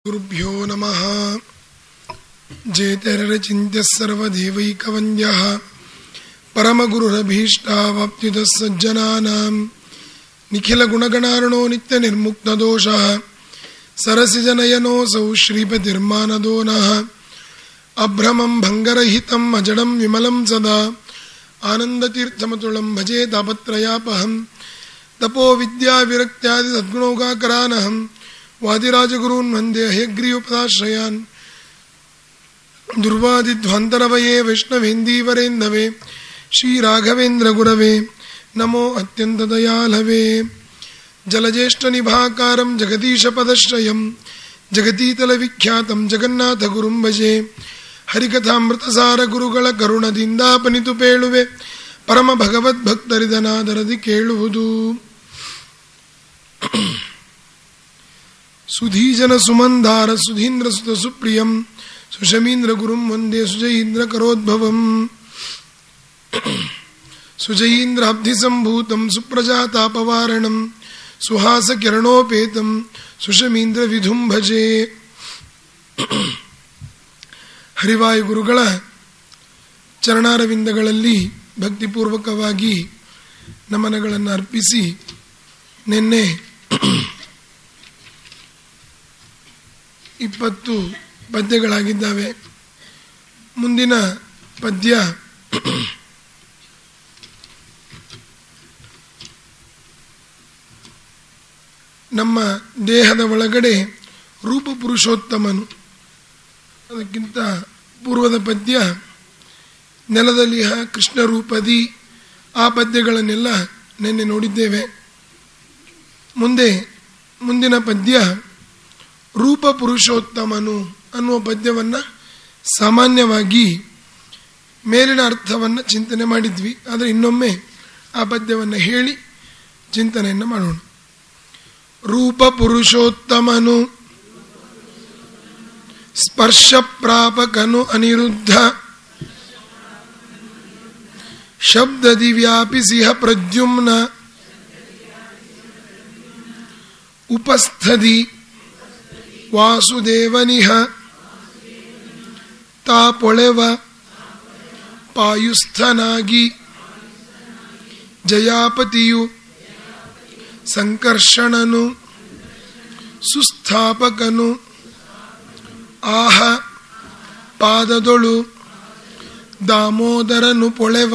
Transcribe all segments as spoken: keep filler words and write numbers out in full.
ಗುರುಭ್ಯೋ ನಮಃ. ಜೇತರಚಿಂತ್ಯ ಸರ್ವದೇವೈಕವಂದ್ಯಃ ಪರಮಗುರುರಭೀಷ್ಟಾವಾಪ್ತ್ಯುತಃ ಸಜ್ಜನಾನಾಂ ನಿಖಿಲ ಗುಣಗಣಾರ್ಣೋ ನಿತ್ಯ ನಿರ್ಮುಕ್ತದೋಷಃ ಸರಸಿಜನಯನೋऽಸೌ ಶ್ರೀಪತಿರ್ಮಾನದೋ ನಃ. ಅಭ್ರಮಂ ಭಂಗರಹಿತಂ ಅಜಡಂ ವಿಮಲಂ ಸದಾ ಆನಂದತೀರ್ಥಮತುಳಂ ಭಜೆ ತಾಪತ್ರಯಾಪಹಂ. ತಪೋ ವಿದ್ಯಾ ವಿರಕ್ತ್ಯಾದಿ ಸದ್ಗುಣೌಘಾಕರಾನಹಂ ವಾದಿರಾಜಗುರೂನ್ ವಂದೇ ಹಯಗ್ರೀವಪದಾಶ್ರಯಾನ್. ದುರ್ವಾದಿಧ್ವಾಂತರವಯೇ ವೈಷ್ಣವೇಂದೀವರೇಂದವೇ ಶ್ರೀರಾಘವೇಂದ್ರ ಗುರವೇ ನಮೋ ಅತ್ಯಂತ ದಯಾಲವೇ. ಜಲಜ್ಯೇಷ್ಠನಿಭಾಕಾರಂ ಜಗದೀಶಪದಶ್ರಯಂ ಜಗತೀತಲ ವಿಖ್ಯಾತಂ ಜಗನ್ನಾಥ ಗುರುಂ ಭಜೆ. ಹರಿಕಥಾಮೃತಸಾರ ಗುರುಗಳ ಕರುಣದಿಂದಾಪನಿತು ಪೇಳುವೆ ಪರಮ ಭಗವದ್ಭಕ್ತರಿದನಾದರದಿ ಕೇಳುವುದು. ಸುಧೀಜನ ಸುಮಂದಾರ ಸುಧೀಂದ್ರ ಸುತ ಸುಪ್ರಿಯಂ ಸುಷಮೀಂದ್ರ ಗುರುಂ ವಂದೇ ಸುಜಯೀಂದ್ರ ಕರೋದ್ಭವಂ. ಸುಜಯೀಂದ್ರ ಅಬ್ಧಿ ಸಂಭೂತಂ ಸುಪ್ರಜಾತಾಪವಾರಣಂ ಸುಹಾಸ ಕಿರಣೋಪೇತಂ ಸುಷಮೀಂದ್ರ ವಿಧುಂ ಭಜೆ. ಹರಿವಾಯು ಗುರುಗಳ ಚರಣಾರವಿಂದಗಳಲ್ಲಿ ಭಕ್ತಿಪೂರ್ವಕವಾಗಿ ನಮನಗಳನ್ನು ಅರ್ಪಿಸಿ, ನಿನ್ನೆ ಇಪ್ಪತ್ತು ಪದ್ಯಗಳಾಗಿದ್ದಾವೆ. ಮುಂದಿನ ಪದ್ಯ ನಮ್ಮ ದೇಹದ ಒಳಗಡೆ ರೂಪ ಪುರುಷೋತ್ತಮನು. ಅದಕ್ಕಿಂತ ಪೂರ್ವದ ಪದ್ಯ ನೆಲದಲ್ಲಿ ಕೃಷ್ಣ ರೂಪದಿ. ಆ ಪದ್ಯಗಳನ್ನೆಲ್ಲ ನಿನ್ನೆ ನೋಡಿದ್ದೇವೆ. ಮುಂದೆ ಮುಂದಿನ ಪದ್ಯ ರೂಪ ಪುರುಷೋತ್ತಮನು ಅನ್ನುವ ಪದ್ಯವನ್ನು ಸಾಮಾನ್ಯವಾಗಿ ಮೇಲಿನ ಅರ್ಥವನ್ನು ಚಿಂತನೆ ಮಾಡಿದ್ವಿ. ಆದರೆ ಇನ್ನೊಮ್ಮೆ ಆ ಪದ್ಯವನ್ನು ಹೇಳಿ ಚಿಂತನೆಯನ್ನು ಮಾಡೋಣ. ರೂಪ ಪುರುಷೋತ್ತಮನು ಸ್ಪರ್ಶ ಪ್ರಾಪಕನು ಅನಿರುದ್ಧ ಶಬ್ದದಿ ವ್ಯಾಪಿಸಿಹ ಪ್ರದ್ಯುಮ್ನ ಉಪಸ್ಥದಿ ವಾಸುದೇವನಿಹ ತಾಪೊಳೆವ ಪಾಯುಸ್ಥನಾಗಿ ಜಯಾಪತಿಯು ಸಂಕರ್ಷಣನು ಸುಸ್ಥಾಪಕನು ಆಹ ಪಾದದೊಳು ದಾಮೋದರನು ಪೊಳೆವ.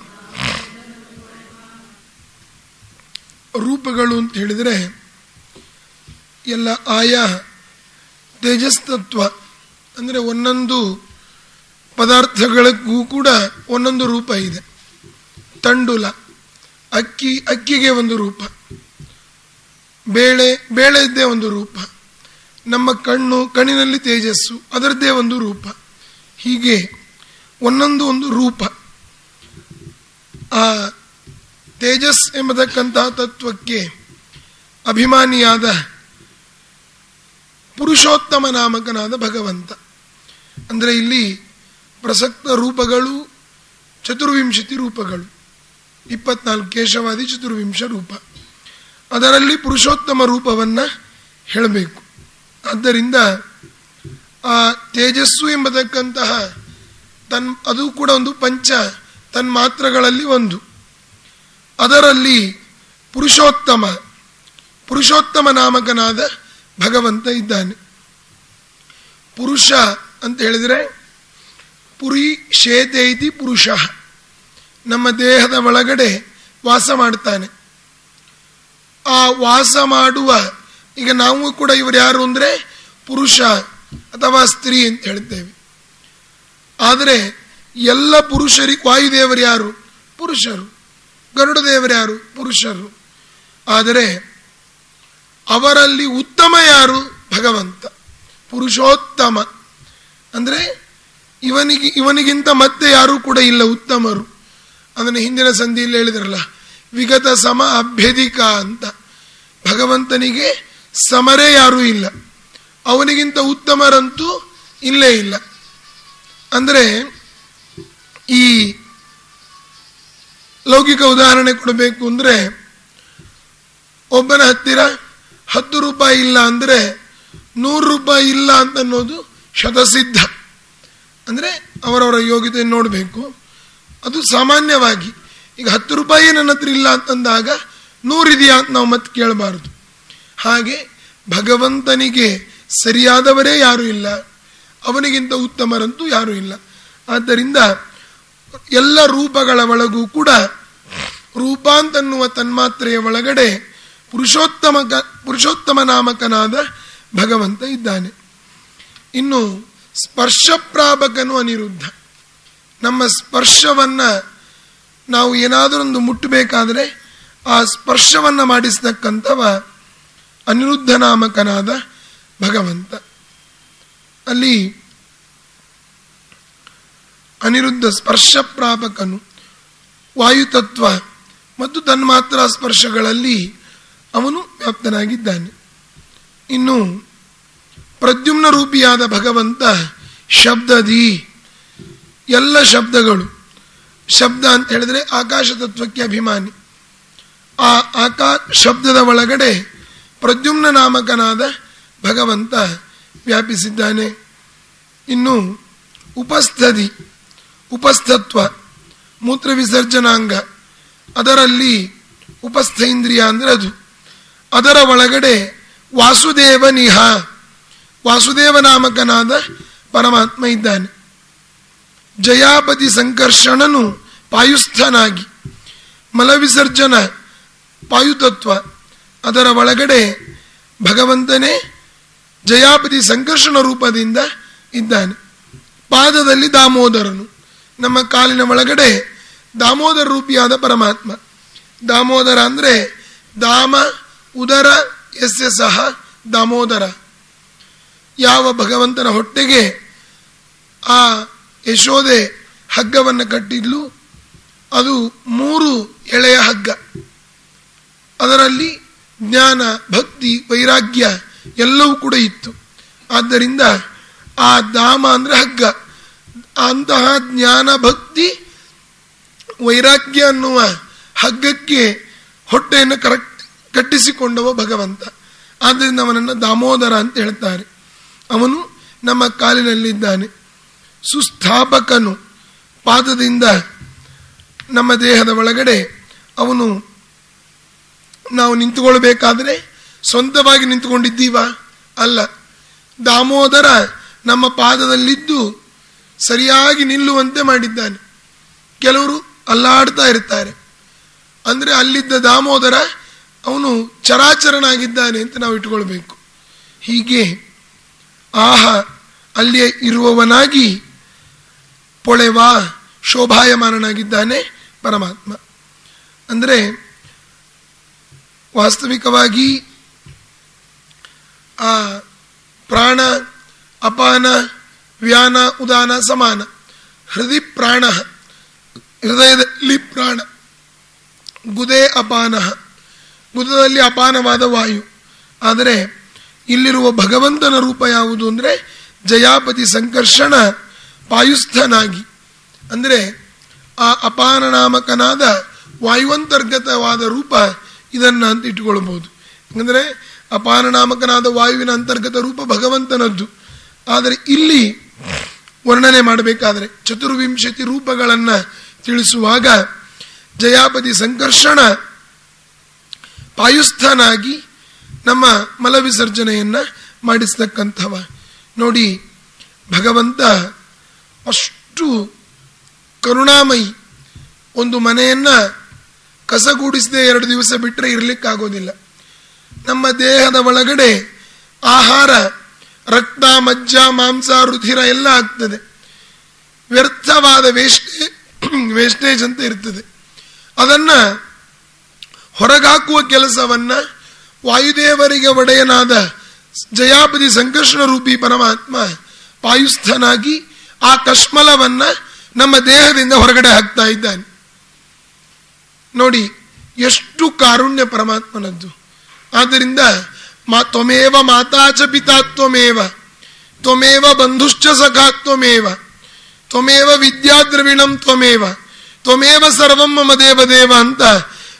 ರೂಪಗಳು ಅಂತ ಹೇಳಿದರೆ ಎಲ್ಲ ಆಯಾ ತೇಜಸ್ತತ್ವ, ಅಂದರೆ ಒಂದೊಂದು ಪದಾರ್ಥಗಳಿಗೂ ಕೂಡ ಒಂದೊಂದು ರೂಪ ಇದೆ. ತಂಡುಲ ಅಕ್ಕಿ, ಅಕ್ಕಿಗೆ ಒಂದು ರೂಪ. ಬೇಳೆ, ಬೇಳೆದ್ದೇ ಒಂದು ರೂಪ. ನಮ್ಮ ಕಣ್ಣು, ಕಣ್ಣಿನಲ್ಲಿ ತೇಜಸ್ಸು, ಅದರದ್ದೇ ಒಂದು ರೂಪ. ಹೀಗೆ ಒಂದೊಂದು ಒಂದು ರೂಪ. ಆ ತೇಜಸ್ ಎಂಬತಕ್ಕಂತಹ ತತ್ವಕ್ಕೆ ಅಭಿಮಾನಿಯಾದ ಪುರುಷೋತ್ತಮ ನಾಮಕನಾದ ಭಗವಂತ. ಅಂದರೆ ಇಲ್ಲಿ ಪ್ರಸಕ್ತ ರೂಪಗಳು ಚತುರ್ವಿಂಶತಿ ರೂಪಗಳು, ಇಪ್ಪತ್ನಾಲ್ಕು ಕೇಶವಾದಿ ಚತುರ್ವಿಂಶ ರೂಪ. ಅದರಲ್ಲಿ ಪುರುಷೋತ್ತಮ ರೂಪವನ್ನು ಹೇಳಬೇಕು. ಆದ್ದರಿಂದ ಆ ತೇಜಸ್ಸು ಎಂಬತಕ್ಕಂತಹ ತನ್ ಅದು ಕೂಡ ಒಂದು ಪಂಚ ತನ್ಮಾತ್ರಗಳಲ್ಲಿ ಒಂದು. ಅದರಲ್ಲಿ ಪುರುಷೋತ್ತಮ ಪುರುಷೋತ್ತಮ ನಾಮಕನಾದ ಭಗವಂತ ಇದ್ದಾನೆ. ಪುರುಷ ಅಂತ ಹೇಳಿದರೆ ಪುರಿ ಶೇತೈತಿ ಪುರುಷ, ನಮ್ಮ ದೇಹದ ಒಳಗಡೆ ವಾಸ ಮಾಡ್ತಾನೆ. ಆ ವಾಸ ಮಾಡುವ, ಈಗ ನಾವು ಕೂಡ ಇವರು ಯಾರು ಅಂದರೆ ಪುರುಷ ಅಥವಾ ಸ್ತ್ರೀ ಅಂತ ಹೇಳ್ತೇವೆ. ಆದರೆ ಎಲ್ಲ ಪುರುಷರಿಗೆ ವಾಯುದೇವರು ಯಾರು? ಪುರುಷರು. ಗರುಡ ದೇವರು ಯಾರು? ಪುರುಷರು. ಆದರೆ ಅವರಲ್ಲಿ ಉತ್ತಮ ಯಾರು? ಭಗವಂತ. ಪುರುಷೋತ್ತಮ ಅಂದರೆ ಇವನಿಗೆ ಇವನಿಗಿಂತ ಮತ್ತೆ ಯಾರೂ ಕೂಡ ಇಲ್ಲ ಉತ್ತಮರು. ಅದನ್ನು ಹಿಂದಿನ ಸಂಧಿಯಲ್ಲಿ ಹೇಳಿದ್ರಲ್ಲ, ವಿಗತ ಸಮ ಅಭ್ಯಧಿಕ ಅಂತ. ಭಗವಂತನಿಗೆ ಸಮರೇ ಯಾರೂ ಇಲ್ಲ, ಅವನಿಗಿಂತ ಉತ್ತಮರಂತೂ ಇಲ್ಲೇ ಇಲ್ಲ. ಅಂದರೆ ಈ ಲೌಕಿಕ ಉದಾಹರಣೆ ಕೊಡಬೇಕು ಅಂದರೆ, ಒಬ್ಬನ ಹತ್ತಿರ ಹತ್ತು ರೂಪಾಯಿ ಇಲ್ಲ ಅಂದರೆ ನೂರು ರೂಪಾಯಿ ಇಲ್ಲ ಅಂತನ್ನೋದು ಶತಸಿದ್ಧ. ಅಂದರೆ ಅವರವರ ಯೋಗ್ಯತೆ ನೋಡಬೇಕು. ಅದು ಸಾಮಾನ್ಯವಾಗಿ ಈಗ ಹತ್ತು ರೂಪಾಯಿ ನನ್ನ ಹತ್ರ ಇಲ್ಲ ಅಂತಂದಾಗ ನೂರಿದೆಯಾ ಅಂತ ನಾವು ಮತ್ತೆ ಕೇಳಬಾರದು. ಹಾಗೆ ಭಗವಂತನಿಗೆ ಸರಿಯಾದವರೇ ಯಾರೂ ಇಲ್ಲ, ಅವನಿಗಿಂತ ಉತ್ತಮರಂತೂ ಯಾರೂ ಇಲ್ಲ. ಆದ್ದರಿಂದ ಎಲ್ಲ ರೂಪಗಳ ಒಳಗೂ ಕೂಡ ರೂಪಾಂತನ್ನುವ ತನ್ಮಾತ್ರೆಯ ಒಳಗಡೆ ಪುರುಷೋತ್ತಮ ಪುರುಷೋತ್ತಮ ನಾಮಕನಾದ ಭಗವಂತ ಇದ್ದಾನೆ. ಇನ್ನು ಸ್ಪರ್ಶಪ್ರಾಪಕನು ಅನಿರುದ್ಧ. ನಮ್ಮ ಸ್ಪರ್ಶವನ್ನ ನಾವು ಏನಾದರೊಂದು ಮುಟ್ಟಬೇಕಾದ್ರೆ ಆ ಸ್ಪರ್ಶವನ್ನ ಮಾಡಿಸ್ತಕ್ಕಂಥವ ಅನಿರುದ್ಧ ನಾಮಕನಾದ ಭಗವಂತ. ಅಲ್ಲಿ ಅನಿರುದ್ಧ ಸ್ಪರ್ಶಪ್ರಾಪಕನು ವಾಯುತತ್ವ ಮತ್ತು ತನ್ಮಾತ್ರ ಸ್ಪರ್ಶಗಳಲ್ಲಿ ಅವನು ವ್ಯಾಪ್ತನಾಗಿದ್ದಾನೆ. ಇನ್ನು ಪ್ರದ್ಯುಮ್ನ ರೂಪಿಯಾದ ಭಗವಂತ ಶಬ್ದದಿ, ಎಲ್ಲ ಶಬ್ದಗಳು, ಶಬ್ದ ಅಂತ ಹೇಳಿದ್ರೆ ಆಕಾಶ ತತ್ವಕ್ಕೆ ಅಭಿಮಾನಿ. ಆ ಆಕಾ ಶಬ್ದದ ಒಳಗಡೆ ಪ್ರದ್ಯುಮ್ನ ನಾಮಕನಾದ ಭಗವಂತ ವ್ಯಾಪಿಸಿದ್ದಾನೆ. ಇನ್ನು ಉಪಸ್ಥದಿ, ಉಪಸ್ಥತ್ವ, ಮೂತ್ರ ವಿಸರ್ಜನಾಂಗ, ಅದರಲ್ಲಿ ಉಪಸ್ಥೈಂದ್ರಿಯ ಅಂದರೆ ಅದು, ಅದರ ಒಳಗಡೆ ವಾಸುದೇವ ನಿಹ, ವಾಸುದೇವ ನಾಮಕನಾದ ಪರಮಾತ್ಮ ಇದ್ದಾನೆ. ಜಯಾಪತಿ ಸಂಕರ್ಷಣನು ಪಾಯುಸ್ಥನಾಗಿ, ಮಲವಿಸರ್ಜನ ಪಾಯುತತ್ವ, ಅದರ ಒಳಗಡೆ ಭಗವಂತನೇ ಜಯಾಪತಿ ಸಂಕರ್ಷಣ ರೂಪದಿಂದ ಇದ್ದಾನೆ. ಪಾದದಲ್ಲಿ ದಾಮೋದರನು, ನಮ್ಮ ಕಾಲಿನ ಒಳಗಡೆ ದಾಮೋದರ ರೂಪಿಯಾದ ಪರಮಾತ್ಮ. ದಾಮೋದರ ಅಂದರೆ ದಾಮ ಉದರ ಯಸ್ಯ ಸಹ ದಾಮೋದರ. ಯಾವ ಭಗವಂತನ ಹೊಟ್ಟೆಗೆ ಆ ಯಶೋದೆ ಹಗ್ಗವನ್ನು ಕಟ್ಟಿದ್ಲು, ಅದು ಮೂರು ಎಳೆಯ ಹಗ್ಗ. ಅದರಲ್ಲಿ ಜ್ಞಾನ, ಭಕ್ತಿ, ವೈರಾಗ್ಯ ಎಲ್ಲವೂ ಕೂಡ ಇತ್ತು. ಆದ್ದರಿಂದ ಆ ದಾಮ ಅಂದರೆ ಹಗ್ಗ. ಅಂತಹ ಜ್ಞಾನ, ಭಕ್ತಿ, ವೈರಾಗ್ಯ ಅನ್ನುವ ಹಗ್ಗಕ್ಕೆ ಹೊಟ್ಟೆಯನ್ನು ಕರೆಕ್ಟ್ ಕಟ್ಟಿಸಿಕೊಂಡವ ಭಗವಂತ. ಆದ್ದರಿಂದ ಅವನನ್ನು ದಾಮೋದರ ಅಂತ ಹೇಳ್ತಾರೆ. ಅವನು ನಮ್ಮ ಕಾಲಿನಲ್ಲಿದ್ದಾನೆ. ಸುಸ್ಥಾಪಕನು, ಪಾದದಿಂದ ನಮ್ಮ ದೇಹದ ಒಳಗಡೆ ಅವನು, ನಾವು ನಿಂತುಕೊಳ್ಬೇಕಾದ್ರೆ ಸ್ವಂತವಾಗಿ ನಿಂತುಕೊಂಡಿದ್ದೀವ? ಅಲ್ಲ, ದಾಮೋದರ ನಮ್ಮ ಪಾದದಲ್ಲಿದ್ದು ಸರಿಯಾಗಿ ನಿಲ್ಲುವಂತೆ ಮಾಡಿದ್ದಾನೆ. ಕೆಲವರು ಅಲ್ಲಾಡ್ತಾ ಇರ್ತಾರೆ, ಅಂದರೆ ಅಲ್ಲಿದ್ದ ದಾಮೋದರ ಅವನು ಚರಾಚರನಾಗಿದ್ದಾನೆ ಅಂತ ನಾವು ಇಟ್ಕೊಳ್ಬೇಕು. ಹೀಗೆ ಆಹ ಅಲ್ಲಿಯೇ ಇರುವವನಾಗಿ ಪೊಳೆವ ಶೋಭಾಯಮಾನನಾಗಿದ್ದಾನೆ ಪರಮಾತ್ಮ. ಅಂದರೆ ವಾಸ್ತವಿಕವಾಗಿ ಆ ಪ್ರಾಣ, ಅಪಾನ, ವ್ಯಾನ, ಉದಾನ ಸಮಾನ. ಹೃದಯ ಪ್ರಾಣ, ಹೃದಯದಲ್ಲಿ ಪ್ರಾಣ, ಗುದೇ ಅಪಾನ, ಗುದದಲ್ಲಿ ಅಪಾನವಾದ ವಾಯು. ಆದರೆ ಇಲ್ಲಿರುವ ಭಗವಂತನ ರೂಪ ಯಾವುದು ಅಂದರೆ ಜಯಾಪತಿ ಸಂಕರ್ಷಣ ಪಾಯುಸ್ಥನಾಗಿ, ಅಂದರೆ ಆ ಅಪಾನ ನಾಮಕನಾದ ವಾಯುವಂತರ್ಗತವಾದ ರೂಪ ಇದನ್ನ ಅಂತ ಇಟ್ಟುಕೊಳ್ಬಹುದು. ಅಂದರೆ ಅಪಾನ ನಾಮಕನಾದ ವಾಯುವಿನ ಅಂತರ್ಗತ ರೂಪ ಭಗವಂತನದ್ದು. ಆದರೆ ಇಲ್ಲಿ ವರ್ಣನೆ ಮಾಡಬೇಕಾದರೆ ಚತುರ್ವಿಂಶತಿ ರೂಪಗಳನ್ನು ತಿಳಿಸುವಾಗ ಜಯಾಪತಿ ಸಂಕರ್ಷಣ ಪಾಯುಸ್ಥನಾಗಿ ನಮ್ಮ ಮಲವಿಸರ್ಜನೆಯನ್ನ ಮಾಡಿಸ್ತಕ್ಕಂಥವ. ನೋಡಿ, ಭಗವಂತ ಅಷ್ಟು ಕರುಣಾಮಯಿ. ಒಂದು ಮನೆಯನ್ನ ಕಸಗೂಡಿಸದೆ ಎರಡು ದಿವಸ ಬಿಟ್ಟರೆ ಇರಲಿಕ್ಕಾಗೋದಿಲ್ಲ. ನಮ್ಮ ದೇಹದ ಒಳಗಡೆ ಆಹಾರ, ರಕ್ತ, ಮಜ್ಜ, ಮಾಂಸ, ರುಧಿರ ಎಲ್ಲ ಆಗ್ತದೆ. ವ್ಯರ್ಥವಾದ ವೇಸ್ಟೇ ವೇಸ್ಟೇಜ್ ಅಂತ ಇರ್ತದೆ. ಅದನ್ನ ಹೊರಗಾಕುವ ಕೆಲಸವನ್ನ ವಾಯುದೇವರಿಗೆ ಒಡೆಯನಾದ ಜಯಾಪತಿ ಸಂಕರ್ಷಣ ರೂಪಿ ಪರಮಾತ್ಮ ಪಾಯುಸ್ಥನಾಗಿ ಆ ಕಶ್ಮಲವನ್ನ ನಮ್ಮ ದೇಹದಿಂದ ಹೊರಗಡೆ ಹಾಕ್ತಾ ಇದ್ದಾನೆ. ನೋಡಿ ಎಷ್ಟು ಕಾರುಣ್ಯ ಪರಮಾತ್ಮನದ್ದು. ಆದ್ದರಿಂದ ಮಾ ತ್ವಮೇವ ಮಾತಾಚ ಪಿತಾ ತ್ವಮೇವ ತ್ವಮೇವ ಬಂಧುಶ್ಚ ಸಖಾ ತ್ವಮೇವ ತ್ವಮೇವ ವಿದ್ಯಾದ್ರವಿಣಂ ತ್ವಮೇವ ತ್ವಮೇವ ಸರ್ವಂ ಮಮ ದೇವದೇವ ಅಂತ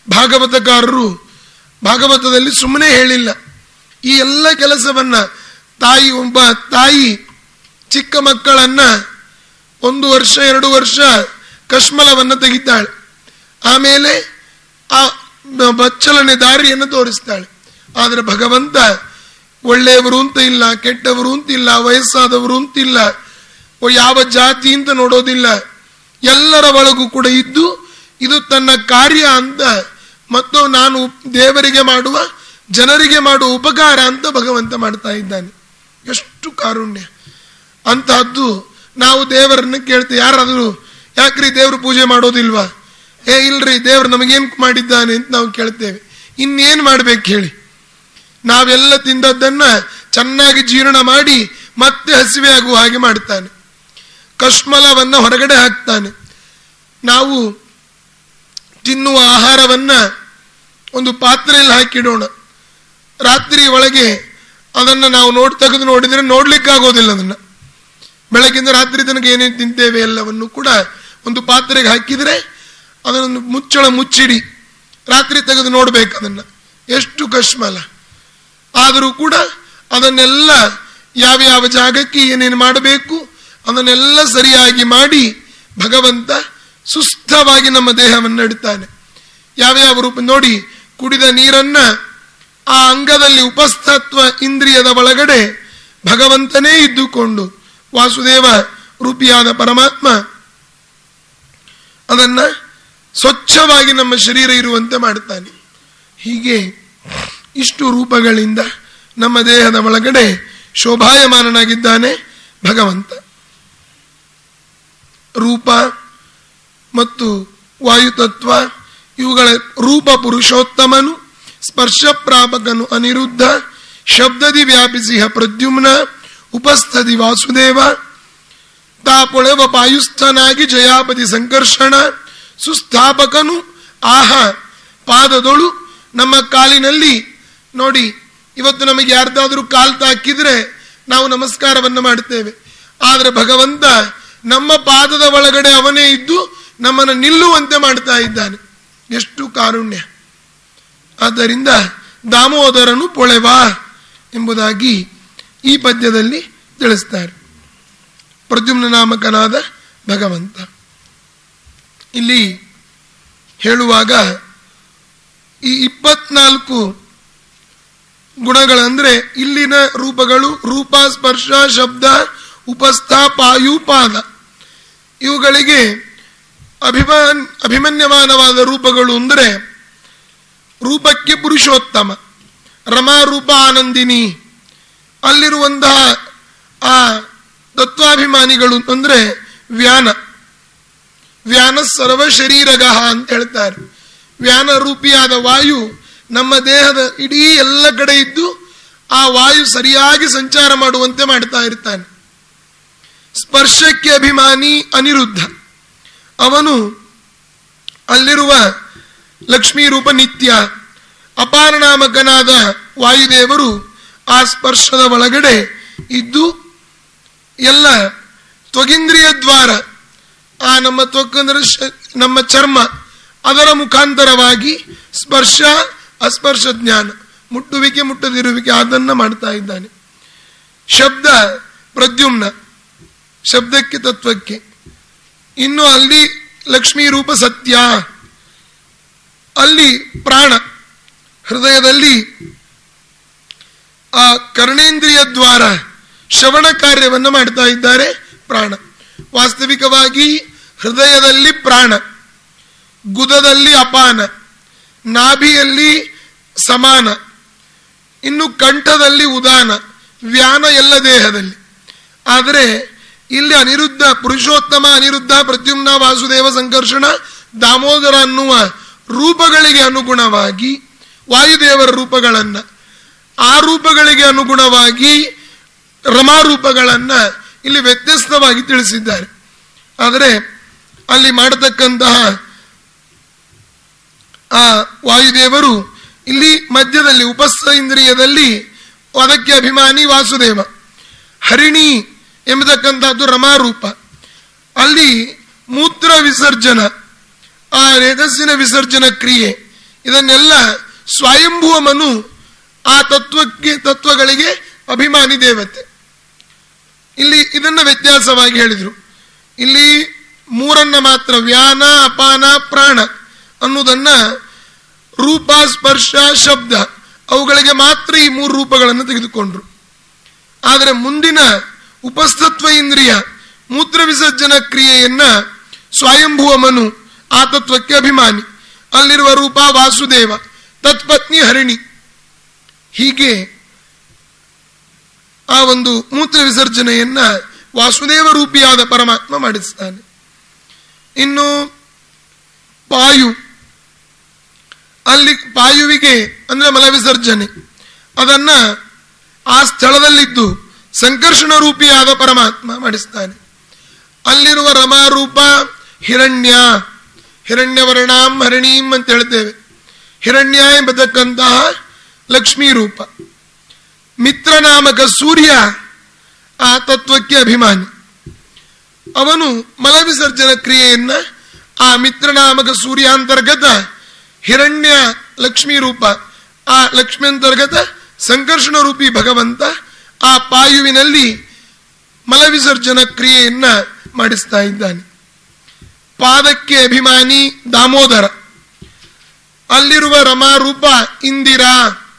ಭಾಗವತಕಾರರು ಭಾಗವತದಲ್ಲಿ ಸುಮ್ಮನೆ ಹೇಳಿಲ್ಲ. ಈ ಎಲ್ಲ ಕೆಲಸವನ್ನ ತಾಯಿ ಒಬ್ಬ ತಾಯಿ ಚಿಕ್ಕ ಮಕ್ಕಳನ್ನ ಒಂದು ವರ್ಷ ಎರಡು ವರ್ಷ ಕಶ್ಮಲವನ್ನು ತೆಗಿತಾಳೆ, ಆಮೇಲೆ ಆ ಬಚ್ಚಲನೆ ದಾರಿಯನ್ನು ತೋರಿಸ್ತಾಳೆ. ಆದರೆ ಭಗವಂತ ಒಳ್ಳೆಯವರು ಅಂತ ಇಲ್ಲ, ಕೆಟ್ಟವರು ಅಂತಿಲ್ಲ, ವಯಸ್ಸಾದವರು ಅಂತಿಲ್ಲ, ಯಾವ ಜಾತಿ ಅಂತ ನೋಡೋದಿಲ್ಲ, ಎಲ್ಲರ ಒಳಗೂ ಕೂಡ ಇದ್ದು ಇದು ತನ್ನ ಕಾರ್ಯ ಅಂತ ಮತ್ತು ನಾನು ದೇವರಿಗೆ ಮಾಡುವ ಜನರಿಗೆ ಮಾಡುವ ಉಪಕಾರ ಅಂತ ಭಗವಂತ ಮಾಡ್ತಾ ಇದ್ದಾನೆ. ಎಷ್ಟು ಕಾರುಣ್ಯ! ಅಂತಹದ್ದು ನಾವು ದೇವರನ್ನ ಕೇಳ್ತೇವೆ. ಯಾರಾದರೂ ಯಾಕ್ರಿ ದೇವ್ರ ಪೂಜೆ ಮಾಡೋದಿಲ್ವಾ? ಏ ಇಲ್ರಿ, ದೇವ್ರು ನಮಗೇನ್ ಮಾಡಿದ್ದಾನೆ ಅಂತ ನಾವು ಕೇಳ್ತೇವೆ. ಇನ್ನೇನ್ ಮಾಡ್ಬೇಕು ಹೇಳಿ? ನಾವೆಲ್ಲ ತಿಂದದ್ದನ್ನ ಚೆನ್ನಾಗಿ ಜೀರ್ಣ ಮಾಡಿ ಮತ್ತೆ ಹಸಿವೆ ಆಗುವ ಹಾಗೆ ಮಾಡ್ತಾನೆ. ಕಶ್ಮಲವನ್ನ ಹೊರಗಡೆ ಹಾಕ್ತಾನೆ. ನಾವು ತಿನ್ನುವ ಆಹಾರವನ್ನ ಒಂದು ಪಾತ್ರೆಯಲ್ಲಿ ಹಾಕಿಡೋಣ. ರಾತ್ರಿ ಒಳಗೆ ಅದನ್ನ ನಾವು ನೋಡಿ ತೆಗೆದು ನೋಡಿದ್ರೆ ನೋಡ್ಲಿಕ್ಕಾಗೋದಿಲ್ಲ. ಅದನ್ನ ಬೆಳಗಿಂದ ರಾತ್ರಿ ತನಕ ಏನೇನು ತಿಂತೇವೆ ಎಲ್ಲವನ್ನು ಕೂಡ ಒಂದು ಪಾತ್ರೆಗೆ ಹಾಕಿದ್ರೆ ಅದನ್ನು ಮುಚ್ಚಳ ಮುಚ್ಚಿಡಿ, ರಾತ್ರಿ ತೆಗೆದು ನೋಡ್ಬೇಕು ಅದನ್ನ. ಎಷ್ಟು ಕಶ್ಮಲ ಆದರೂ ಕೂಡ ಅದನ್ನೆಲ್ಲ ಯಾವ ಯಾವ ಜಾಗಕ್ಕೆ ಏನೇನು ಮಾಡಬೇಕು ಅದನ್ನೆಲ್ಲ ಸರಿಯಾಗಿ ಮಾಡಿ ಭಗವಂತ ಸುಸ್ಥವಾಗಿ ನಮ್ಮ ದೇಹವನ್ನು ಇಡ್ತಾನೆ. ಯಾವ ಯಾವ ರೂಪ ನೋಡಿ, ಕುಡಿದ ನೀರನ್ನ ಆ ಅಂಗದಲ್ಲಿ ಉಪಸ್ಥತ್ವ ಇಂದ್ರಿಯದ ಒಳಗಡೆ ಭಗವಂತನೇ ಇದ್ದುಕೊಂಡು ವಾಸುದೇವ ರೂಪಿಯಾದ ಪರಮಾತ್ಮ ಅದನ್ನ ಸ್ವಚ್ಛವಾಗಿ ನಮ್ಮ ಶರೀರ ಇರುವಂತೆ ಮಾಡುತ್ತಾನೆ. ಹೀಗೆ ಇಷ್ಟು ರೂಪಗಳಿಂದ ನಮ್ಮ ದೇಹದ ಒಳಗಡೆ ಶೋಭಾಯಮಾನನಾಗಿದ್ದಾನೆ ಭಗವಂತ. ರೂಪ ಮತ್ತು ವಾಯುತತ್ವ ಇವುಗಳ ರೂಪ ಪುರುಷೋತ್ತಮನು, ಸ್ಪರ್ಶ ಪ್ರಾಪಕನು ಅನಿರುದ್ಧ, ಶಬ್ದದಿ ವ್ಯಾಪಿಸಿಹ ಪ್ರದ್ಯುಮ್ನ, ಉಪಸ್ಥದಿ ವಾಸುದೇವ, ತಾಪೊಳೆವ ಪಾಯುಸ್ಥನಾಗಿ ಜಯಾಪತಿ ಸಂಕರ್ಷಣ, ಸುಸ್ಥಾಪಕನು ಆಹ ಪಾದದೊಳು ನಮ್ಮ ಕಾಲಿನಲ್ಲಿ. ನೋಡಿ, ಇವತ್ತು ನಮಗೆ ಯಾರ್ದಾದ್ರೂ ಕಾಲ್ ತಾಕಿದ್ರೆ ನಾವು ನಮಸ್ಕಾರವನ್ನು ಮಾಡುತ್ತೇವೆ, ಆದರೆ ಭಗವಂತ ನಮ್ಮ ಪಾದದ ಒಳಗಡೆ ಅವನೇ ಇದ್ದು ನಮ್ಮನ್ನು ನಿಲ್ಲುವಂತೆ ಮಾಡ್ತಾ ಇದ್ದಾನೆ. ಎಷ್ಟು ಕಾರುಣ್ಯ! ಆದ್ದರಿಂದ ದಾಮೋದರನು ಪೊಳೆವಾ ಎಂಬುದಾಗಿ ಈ ಪದ್ಯದಲ್ಲಿ ತಿಳಿಸ್ತಾರೆ. ಪ್ರದ್ಯುಮ್ನ ನಾಮಕನಾದ ಭಗವಂತ ಇಲ್ಲಿ ಹೇಳುವಾಗ ಈ ಇಪ್ಪತ್ನಾಲ್ಕು ಗುಣಗಳಂದ್ರೆ ಇಲ್ಲಿನ ರೂಪಗಳು ರೂಪ, ಸ್ಪರ್ಶ, ಶಬ್ದ, ಉಪಸ್ಥ, ಪಾಯು, ಪಾದ ಇವುಗಳಿಗೆ ಅಭಿಮಾನ್ ಅಭಿಮನ್ಯಮಾನವಾದ ರೂಪಗಳು ಅಂದರೆ ರೂಪಕ್ಕೆ ಪುರುಷೋತ್ತಮ, ರಮಾರೂಪ ಆನಂದಿನಿ. ಅಲ್ಲಿರುವಂತಹ ಆ ತತ್ವಾಭಿಮಾನಿಗಳು ಅಂದ್ರೆ ವ್ಯಾನ ವ್ಯಾನ ಸರ್ವ ಶರೀರಗಹ ಅಂತ ಹೇಳ್ತಾರೆ. ವ್ಯಾನ ರೂಪಿಯಾದ ವಾಯು ನಮ್ಮ ದೇಹದ ಇಡೀ ಎಲ್ಲ ಕಡೆ ಇದ್ದು ಆ ವಾಯು ಸರಿಯಾಗಿ ಸಂಚಾರ ಮಾಡುವಂತೆ ಮಾಡ್ತಾ ಇರ್ತಾನೆ. ಸ್ಪರ್ಶಕ್ಕೆ ಅಭಿಮಾನಿ ಅನಿರುದ್ಧ, ಅವನು ಅಲ್ಲಿರುವ ಲಕ್ಷ್ಮೀ ರೂಪ ನಿತ್ಯ. ಅಪಾರನಾಮಕನಾದ ವಾಯುದೇವರು ಆ ಸ್ಪರ್ಶದ ಒಳಗಡೆ ಇದ್ದು ಎಲ್ಲ ತ್ವಗಿಂದ್ರಿಯ ದ್ವಾರ, ಆ ನಮ್ಮ ತ್ವಕ್ಕಂದ್ರೆ ನಮ್ಮ ಚರ್ಮ, ಅದರ ಮುಖಾಂತರವಾಗಿ ಸ್ಪರ್ಶ ಅಸ್ಪರ್ಶ ಜ್ಞಾನ, ಮುಟ್ಟುವಿಕೆ ಮುಟ್ಟದಿರುವಿಕೆ ಅದನ್ನ ಮಾಡ್ತಾ ಇದ್ದಾನೆ. ಶಬ್ದ ಪ್ರದ್ಯುಮ್ನ, ಶಬ್ದಕ್ಕೆ ತತ್ವಕ್ಕೆ. ಇನ್ನು ಅಲ್ಲಿ ಲಕ್ಷ್ಮೀ ರೂಪ ಸತ್ಯ, ಅಲ್ಲಿ ಪ್ರಾಣ, ಹೃದಯದಲ್ಲಿ ಆ ಕರ್ಣೇಂದ್ರಿಯ ದ್ವಾರ ಶ್ರವಣ ಕಾರ್ಯವನ್ನು ಮಾಡ್ತಾ ಇದ್ದಾರೆ ಪ್ರಾಣ. ವಾಸ್ತವಿಕವಾಗಿ ಹೃದಯದಲ್ಲಿ ಪ್ರಾಣ, ಗುದದಲ್ಲಿ ಅಪಾನ, ನಾಭಿಯಲ್ಲಿ ಸಮಾನ, ಇನ್ನು ಕಂಠದಲ್ಲಿ ಉದಾನ, ವ್ಯಾನ ಎಲ್ಲ ದೇಹದಲ್ಲಿ. ಆದರೆ ಇಲ್ಲಿ ಅನಿರುದ್ಧ ಪುರುಷೋತ್ತಮ, ಅನಿರುದ್ಧ, ಪ್ರದ್ಯುಮ್ನ, ವಾಸುದೇವ, ಸಂಕರ್ಷಣ, ದಾಮೋದರ ಅನ್ನುವ ರೂಪಗಳಿಗೆ ಅನುಗುಣವಾಗಿ ವಾಯುದೇವರ ರೂಪಗಳನ್ನ, ಆ ರೂಪಗಳಿಗೆ ಅನುಗುಣವಾಗಿ ರಮಾರೂಪಗಳನ್ನ ಇಲ್ಲಿ ವ್ಯತ್ಯಸ್ತವಾಗಿ ತಿಳಿಸಿದ್ದಾರೆ. ಆದರೆ ಅಲ್ಲಿ ಮಾಡತಕ್ಕಂತಹ ಆ ವಾಯುದೇವರು ಇಲ್ಲಿ ಮಧ್ಯದಲ್ಲಿ ಉಪಸ್ಥ ಇಂದ್ರಿಯದಲ್ಲಿ ಅದಕ್ಕೆ ಅಭಿಮಾನಿ ವಾಸುದೇವ. ಹರಿಣಿ ಎಂಬತಕ್ಕಂಥದ್ದು ರಮಾರೂಪ, ಅಲ್ಲಿ ಮೂತ್ರ ವಿಸರ್ಜನ, ಆ ರೇತಸ್ಸಿನ ವಿಸರ್ಜನ ಕ್ರಿಯೆ, ಇದನ್ನೆಲ್ಲ ಸ್ವಯಂಭುವ ಮನು ಆ ತತ್ವಕ್ಕೆ ತತ್ವಗಳಿಗೆ ಅಭಿಮಾನಿ ದೇವತೆ. ಇಲ್ಲಿ ಇದನ್ನ ವ್ಯತ್ಯಾಸವಾಗಿ ಹೇಳಿದ್ರು. ಇಲ್ಲಿ ಮೂರನ್ನ ಮಾತ್ರ, ವ್ಯಾನ, ಅಪಾನ, ಪ್ರಾಣ ಅನ್ನುವುದನ್ನ ರೂಪ, ಸ್ಪರ್ಶ, ಶಬ್ದ ಅವುಗಳಿಗೆ ಮಾತ್ರ ಈ ಮೂರು ರೂಪಗಳನ್ನು ತೆಗೆದುಕೊಂಡ್ರು. ಆದರೆ ಮುಂದಿನ ಉಪಸ್ಥತ್ವ ಇಂದ್ರಿಯ ಮೂತ್ರ ವಿಸರ್ಜನ ಕ್ರಿಯೆಯನ್ನ ಸ್ವಯಂಭುವ ಮನು ಆ ತತ್ವಕ್ಕೆ ಅಭಿಮಾನಿ, ಅಲ್ಲಿರುವ ರೂಪ ವಾಸುದೇವ, ತತ್ಪತ್ನಿ ಹರಿಣಿ. ಹೀಗೆ ಆ ಒಂದು ಮೂತ್ರ ವಿಸರ್ಜನೆಯನ್ನ ವಾಸುದೇವ ರೂಪಿಯಾದ ಪರಮಾತ್ಮ ಮಾಡಿಸ್ತಾನೆ. ಇನ್ನು ಪಾಯು, ಅಲ್ಲಿ ಪಾಯುವಿಗೆ ಅಂದ್ರೆ ಮಲ ವಿಸರ್ಜನೆ, ಅದನ್ನ ಆ ಸ್ಥಳದಲ್ಲಿದ್ದು ಸಂಕರ್ಷಣ ರೂಪಿಯಾದ ಪರಮಾತ್ಮ ಮಾಡಿಸ್ತಾನೆ. ಅಲ್ಲಿರುವ ರಮಾರೂಪ ಹಿರಣ್ಯ, ಹಿರಣ್ಯವರ್ಣಾಂ ಹರಿಣೀಂ ಅಂತ ಹೇಳ್ತೇವೆ. ಹಿರಣ್ಯ ಎಂಬತಕ್ಕಂತಹ ಲಕ್ಷ್ಮೀ ರೂಪ. ಮಿತ್ರನಾಮಕ ಸೂರ್ಯ ಆ ತತ್ವಕ್ಕೆ ಅಭಿಮಾನಿ. ಅವನು ಮಲ ವಿಸರ್ಜನ ಕ್ರಿಯೆಯನ್ನ ಆ ಮಿತ್ರನಾಮಕ ಸೂರ್ಯಾಂತರ್ಗತ ಹಿರಣ್ಯ ಲಕ್ಷ್ಮೀ ರೂಪ, ಆ ಲಕ್ಷ್ಮಿ ಅಂತರ್ಗತ ಸಂಕರ್ಷಣ ರೂಪಿ ಭಗವಂತ ಆ ಪಾಯುವಿನಲ್ಲಿ ಮಲ ವಿಸರ್ಜನ ಕ್ರಿಯೆಯನ್ನ ಮಾಡಿಸ್ತಾ ಇದ್ದಾನೆ. ಪಾದಕ್ಕೆ ಅಭಿಮಾನಿ ದಾಮೋದರ, ಅಲ್ಲಿರುವ ರಮಾರೂಪ ಇಂದಿರಾ,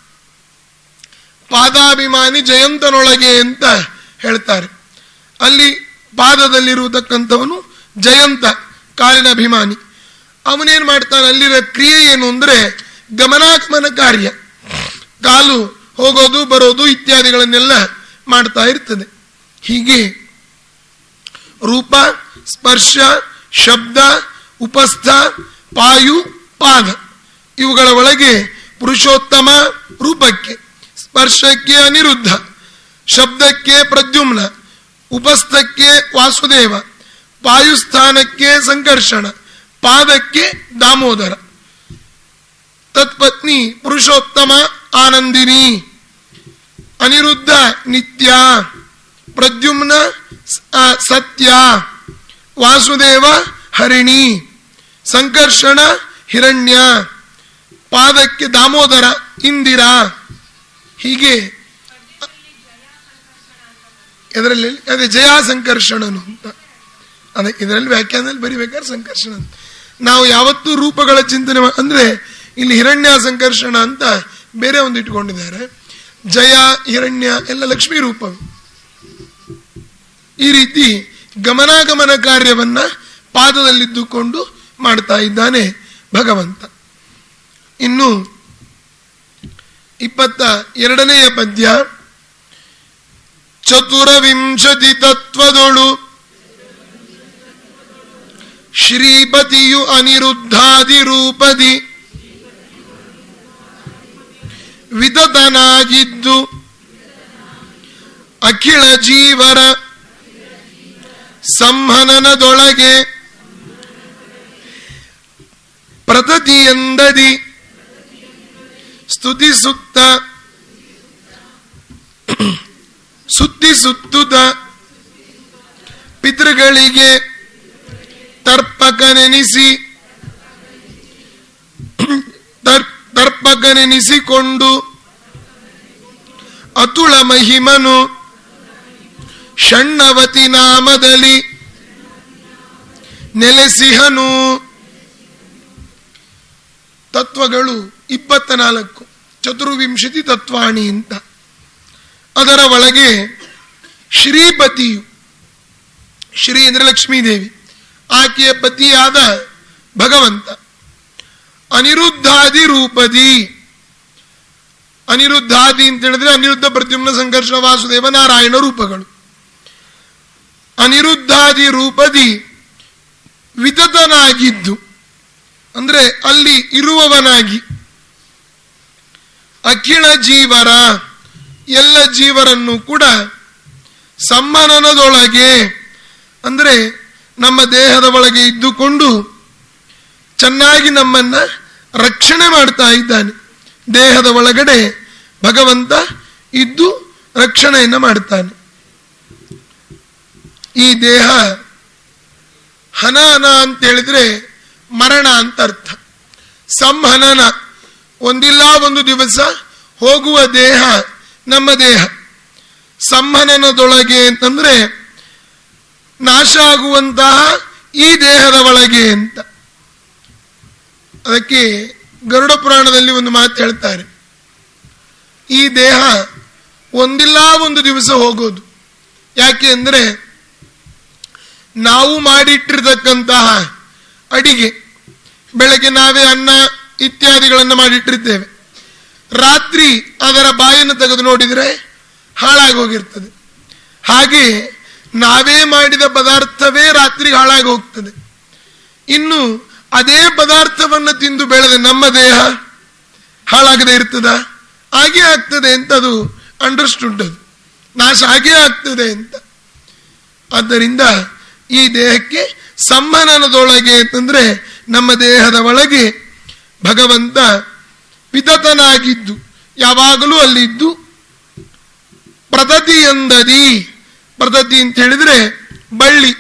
ಪಾದಾಭಿಮಾನಿ ಜಯಂತನೊಳಗೆ ಅಂತ ಹೇಳ್ತಾರೆ. ಅಲ್ಲಿ ಪಾದದಲ್ಲಿರುವುದಕ್ಕಂಥವನು ಜಯಂತ, ಕಾಲಿನ ಅಭಿಮಾನಿ. ಅವನೇನ್ ಮಾಡ್ತಾನೆ, ಅಲ್ಲಿರೋ ಕ್ರಿಯೆ ಏನು ಅಂದ್ರೆ ಗಮನಾಗಮನ ಕಾರ್ಯ, ಕಾಲು ಹೋಗೋದು ಬರೋದು ಇತ್ಯಾದಿಗಳನ್ನೆಲ್ಲ ಮಾಡ್ತಾ ಇರ್ತದೆ. ಹೀಗೆ ರೂಪ, ಸ್ಪರ್ಶ, ಶಬ್ದ, ಉಪಸ್ಥ, ಪಾಯು, ಪಾದ ಇವುಗಳ ಒಳಗೆ ಪುರುಷೋತ್ತಮ ರೂಪಕ್ಕೆ, ಸ್ಪರ್ಶಕ್ಕೆ ಅನಿರುದ್ಧ, ಶಬ್ದಕ್ಕೆ ಪ್ರದ್ಯುಮ್ನ, ಉಪಸ್ಥಕ್ಕೆ ವಾಸುದೇವ, ಪಾಯುಸ್ಥಾನಕ್ಕೆ ಸಂಕರ್ಷಣ, ಪಾದಕ್ಕೆ ದಾಮೋದರ, ತತ್ಪತ್ನಿ ಪುರುಷೋತ್ತಮ ಆನಂದಿನಿ, ಅನಿರುದ್ಧ ನಿತ್ಯ, ಪ್ರದ್ಯುಮ್ನ ಸತ್ಯ, ವಾಸುದೇವ ಹರಿಣಿ, ಸಂಕರ್ಷಣ ಹಿರಣ್ಯ, ಪಾದಕ್ಕೆ ದಾಮೋದರ ಇಂದಿರಾ. ಹೀಗೆ ಇದರಲ್ಲಿ ಅದೇ ಜಯ ಸಂಕರ್ಷಣನು ಅಂತ, ಅದೇ ಇದರಲ್ಲಿ ವ್ಯಾಖ್ಯಾನದಲ್ಲಿ ಬರಿಬೇಕಾದ್ರೆ ಸಂಕರ್ಷಣ ಅಂತ. ನಾವು ಯಾವತ್ತೂ ರೂಪಗಳ ಚಿಂತನೆ ಅಂದ್ರೆ ಇಲ್ಲಿ ಹಿರಣ್ಯ ಸಂಕರ್ಷಣ ಅಂತ ಬೇರೆ ಒಂದು ಇಟ್ಕೊಂಡಿದ್ದಾರೆ. ಜಯ ಹಿರಣ್ಯ ಎಲ್ಲ ಲಕ್ಷ್ಮೀ ರೂಪ. ಈ ರೀತಿ ಗಮನಾಗಮನ ಕಾರ್ಯವನ್ನ ಪಾದದಲ್ಲಿದ್ದುಕೊಂಡು ಮಾಡ್ತಾ ಇದ್ದಾನೆ ಭಗವಂತ. ಇನ್ನು ಇಪ್ಪತ್ತ ಎರಡನೆಯ ಪದ್ಯ. ಚತುರವಿಂಶತಿ ತತ್ವದೊಳು ಶ್ರೀಪತಿಯು ಅನಿರುದ್ಧಾದಿ ರೂಪದಿ ವಿತತನಾಗಿದ್ದು ಅಖಿಳ ಜೀವರ ಸಂಹನನದೊಳಗೆ ಪ್ರತತಿಯಂದದಿ ಸ್ತುತಿಸುತ್ತ ಸುತ್ತಿಸುತ್ತುತ್ತ ಪಿತೃಗಳಿಗೆ ತರ್ಪಕನೆನಿಸಿ ತರ್ಪಕನೆನಿಸಿಕೊಂಡು ಅತುಳ ಮಹಿಮನು ಷಣ್ಣವತಿ ನಾಮದಲ್ಲಿ ನೆಲೆಸಿಹನು. ತತ್ವಗಳು ಇಪ್ಪತ್ತ ನಾಲ್ಕು, ಚತುರ್ವಿಂಶತಿ ತತ್ವಾಣಿ ಅಂತ. ಅದರ ಒಳಗೆ ಶ್ರೀಪತಿಯು, ಶ್ರೀ ಅಂದ್ರೆ ಲಕ್ಷ್ಮೀದೇವಿ, ಆಕೆಯ ಪತಿಯಾದ ಭಗವಂತ ಅನಿರುದ್ಧಾದಿ ರೂಪದಿ. ಅನಿರುದ್ಧಾದಿ ಅಂತ ಹೇಳಿದ್ರೆ ಅನಿರುದ್ಧ ಪ್ರದ್ಯುಮ್ನ ಸಂಕರ್ಷಣ ವಾಸುದೇವ ನಾರಾಯಣ ರೂಪಗಳು. ಅನಿರುದ್ಧಾದಿ ರೂಪದಿ ವಿತತನಾಗಿದ್ದು ಅಂದ್ರೆ ಅಲ್ಲಿ ಇರುವವನಾಗಿ, ಅಖಿಳ ಜೀವರ ಎಲ್ಲ ಜೀವರನ್ನು ಕೂಡ ಸಂಮನನದೊಳಗೆ ಅಂದ್ರೆ ನಮ್ಮ ದೇಹದ ಒಳಗೆ ಇದ್ದುಕೊಂಡು ಚೆನ್ನಾಗಿ ನಮ್ಮನ್ನ ರಕ್ಷಣೆ ಮಾಡ್ತಾ ಇದ್ದಾನೆ. ದೇಹದ ಒಳಗಡೆ ಭಗವಂತ ಇದ್ದು ರಕ್ಷಣೆಯನ್ನ ಮಾಡ್ತಾನೆ. ಈ ದೇಹ ಹನನ ಅಂತ ಹೇಳಿದ್ರೆ ಮರಣ ಅಂತ ಅರ್ಥ. ಸಂಹನನ ಒಂದಿಲ್ಲ ಒಂದು ದಿವಸ ಹೋಗುವ ದೇಹ ನಮ್ಮ ದೇಹ. ಸಂಹನನದೊಳಗೆ ಅಂತಂದ್ರೆ ನಾಶ ಆಗುವಂತಹ ಈ ದೇಹದ ಒಳಗೆ ಅಂತ. ಅದಕ್ಕೆ ಗರುಡ ಪುರಾಣದಲ್ಲಿ ಒಂದು ಮಾತು ಹೇಳ್ತಾರೆ, ಈ ದೇಹ ಒಂದಿಲ್ಲ ಒಂದು ದಿವಸ ಹೋಗೋದು. ಯಾಕೆ ಅಂದ್ರೆ ನಾವು ಮಾಡಿಟ್ಟಿರ್ತಕ್ಕಂತಹ ಅಡಿಗೆ, ಬೆಳಗ್ಗೆ ನಾವೇ ಅನ್ನ ಇತ್ಯಾದಿಗಳನ್ನು ಮಾಡಿಟ್ಟಿರ್ತೇವೆ, ರಾತ್ರಿ ಅದರ ಬಾಯನ್ನು ತೆಗೆದು ನೋಡಿದರೆ ಹಾಳಾಗಿ ಹೋಗಿರ್ತದೆ. ಹಾಗೆ ನಾವೇ ಮಾಡಿದ ಪದಾರ್ಥವೇ ರಾತ್ರಿ ಹಾಳಾಗಿ ಹೋಗ್ತದೆ. ಇನ್ನು ಅದೇ ಪದಾರ್ಥವನ್ನು ತಿಂದು ಬೆಳೆದ ನಮ್ಮ ದೇಹ ಹಾಳಾಗದೆ ಇರ್ತದ? ಹಾಗೆ ಆಗ್ತದೆ ಅಂತ ಅದು ಅಂಡರ್ಸ್ಟುಡ್, ಅದು ನಾಶ ಹಾಗೆ ಆಗ್ತದೆ ಅಂತ. ಆದ್ದರಿಂದ ಈ ದೇಹಕ್ಕೆ ಸಂಹನನದೊಳಗೆ ಅಂತಂದ್ರೆ ನಮ್ಮ ದೇಹದ ಒಳಗೆ ಭಗವಂತ ವಿತತನಾಗಿದ್ದು ಯಾವಾಗಲೂ ಅಲ್ಲಿದ್ದು, ಪ್ರತತಿ ಎಂದದಿ, ಪ್ರತತಿ ಅಂತ ಹೇಳಿದ್ರೆ ಬಳ್ಳಿ,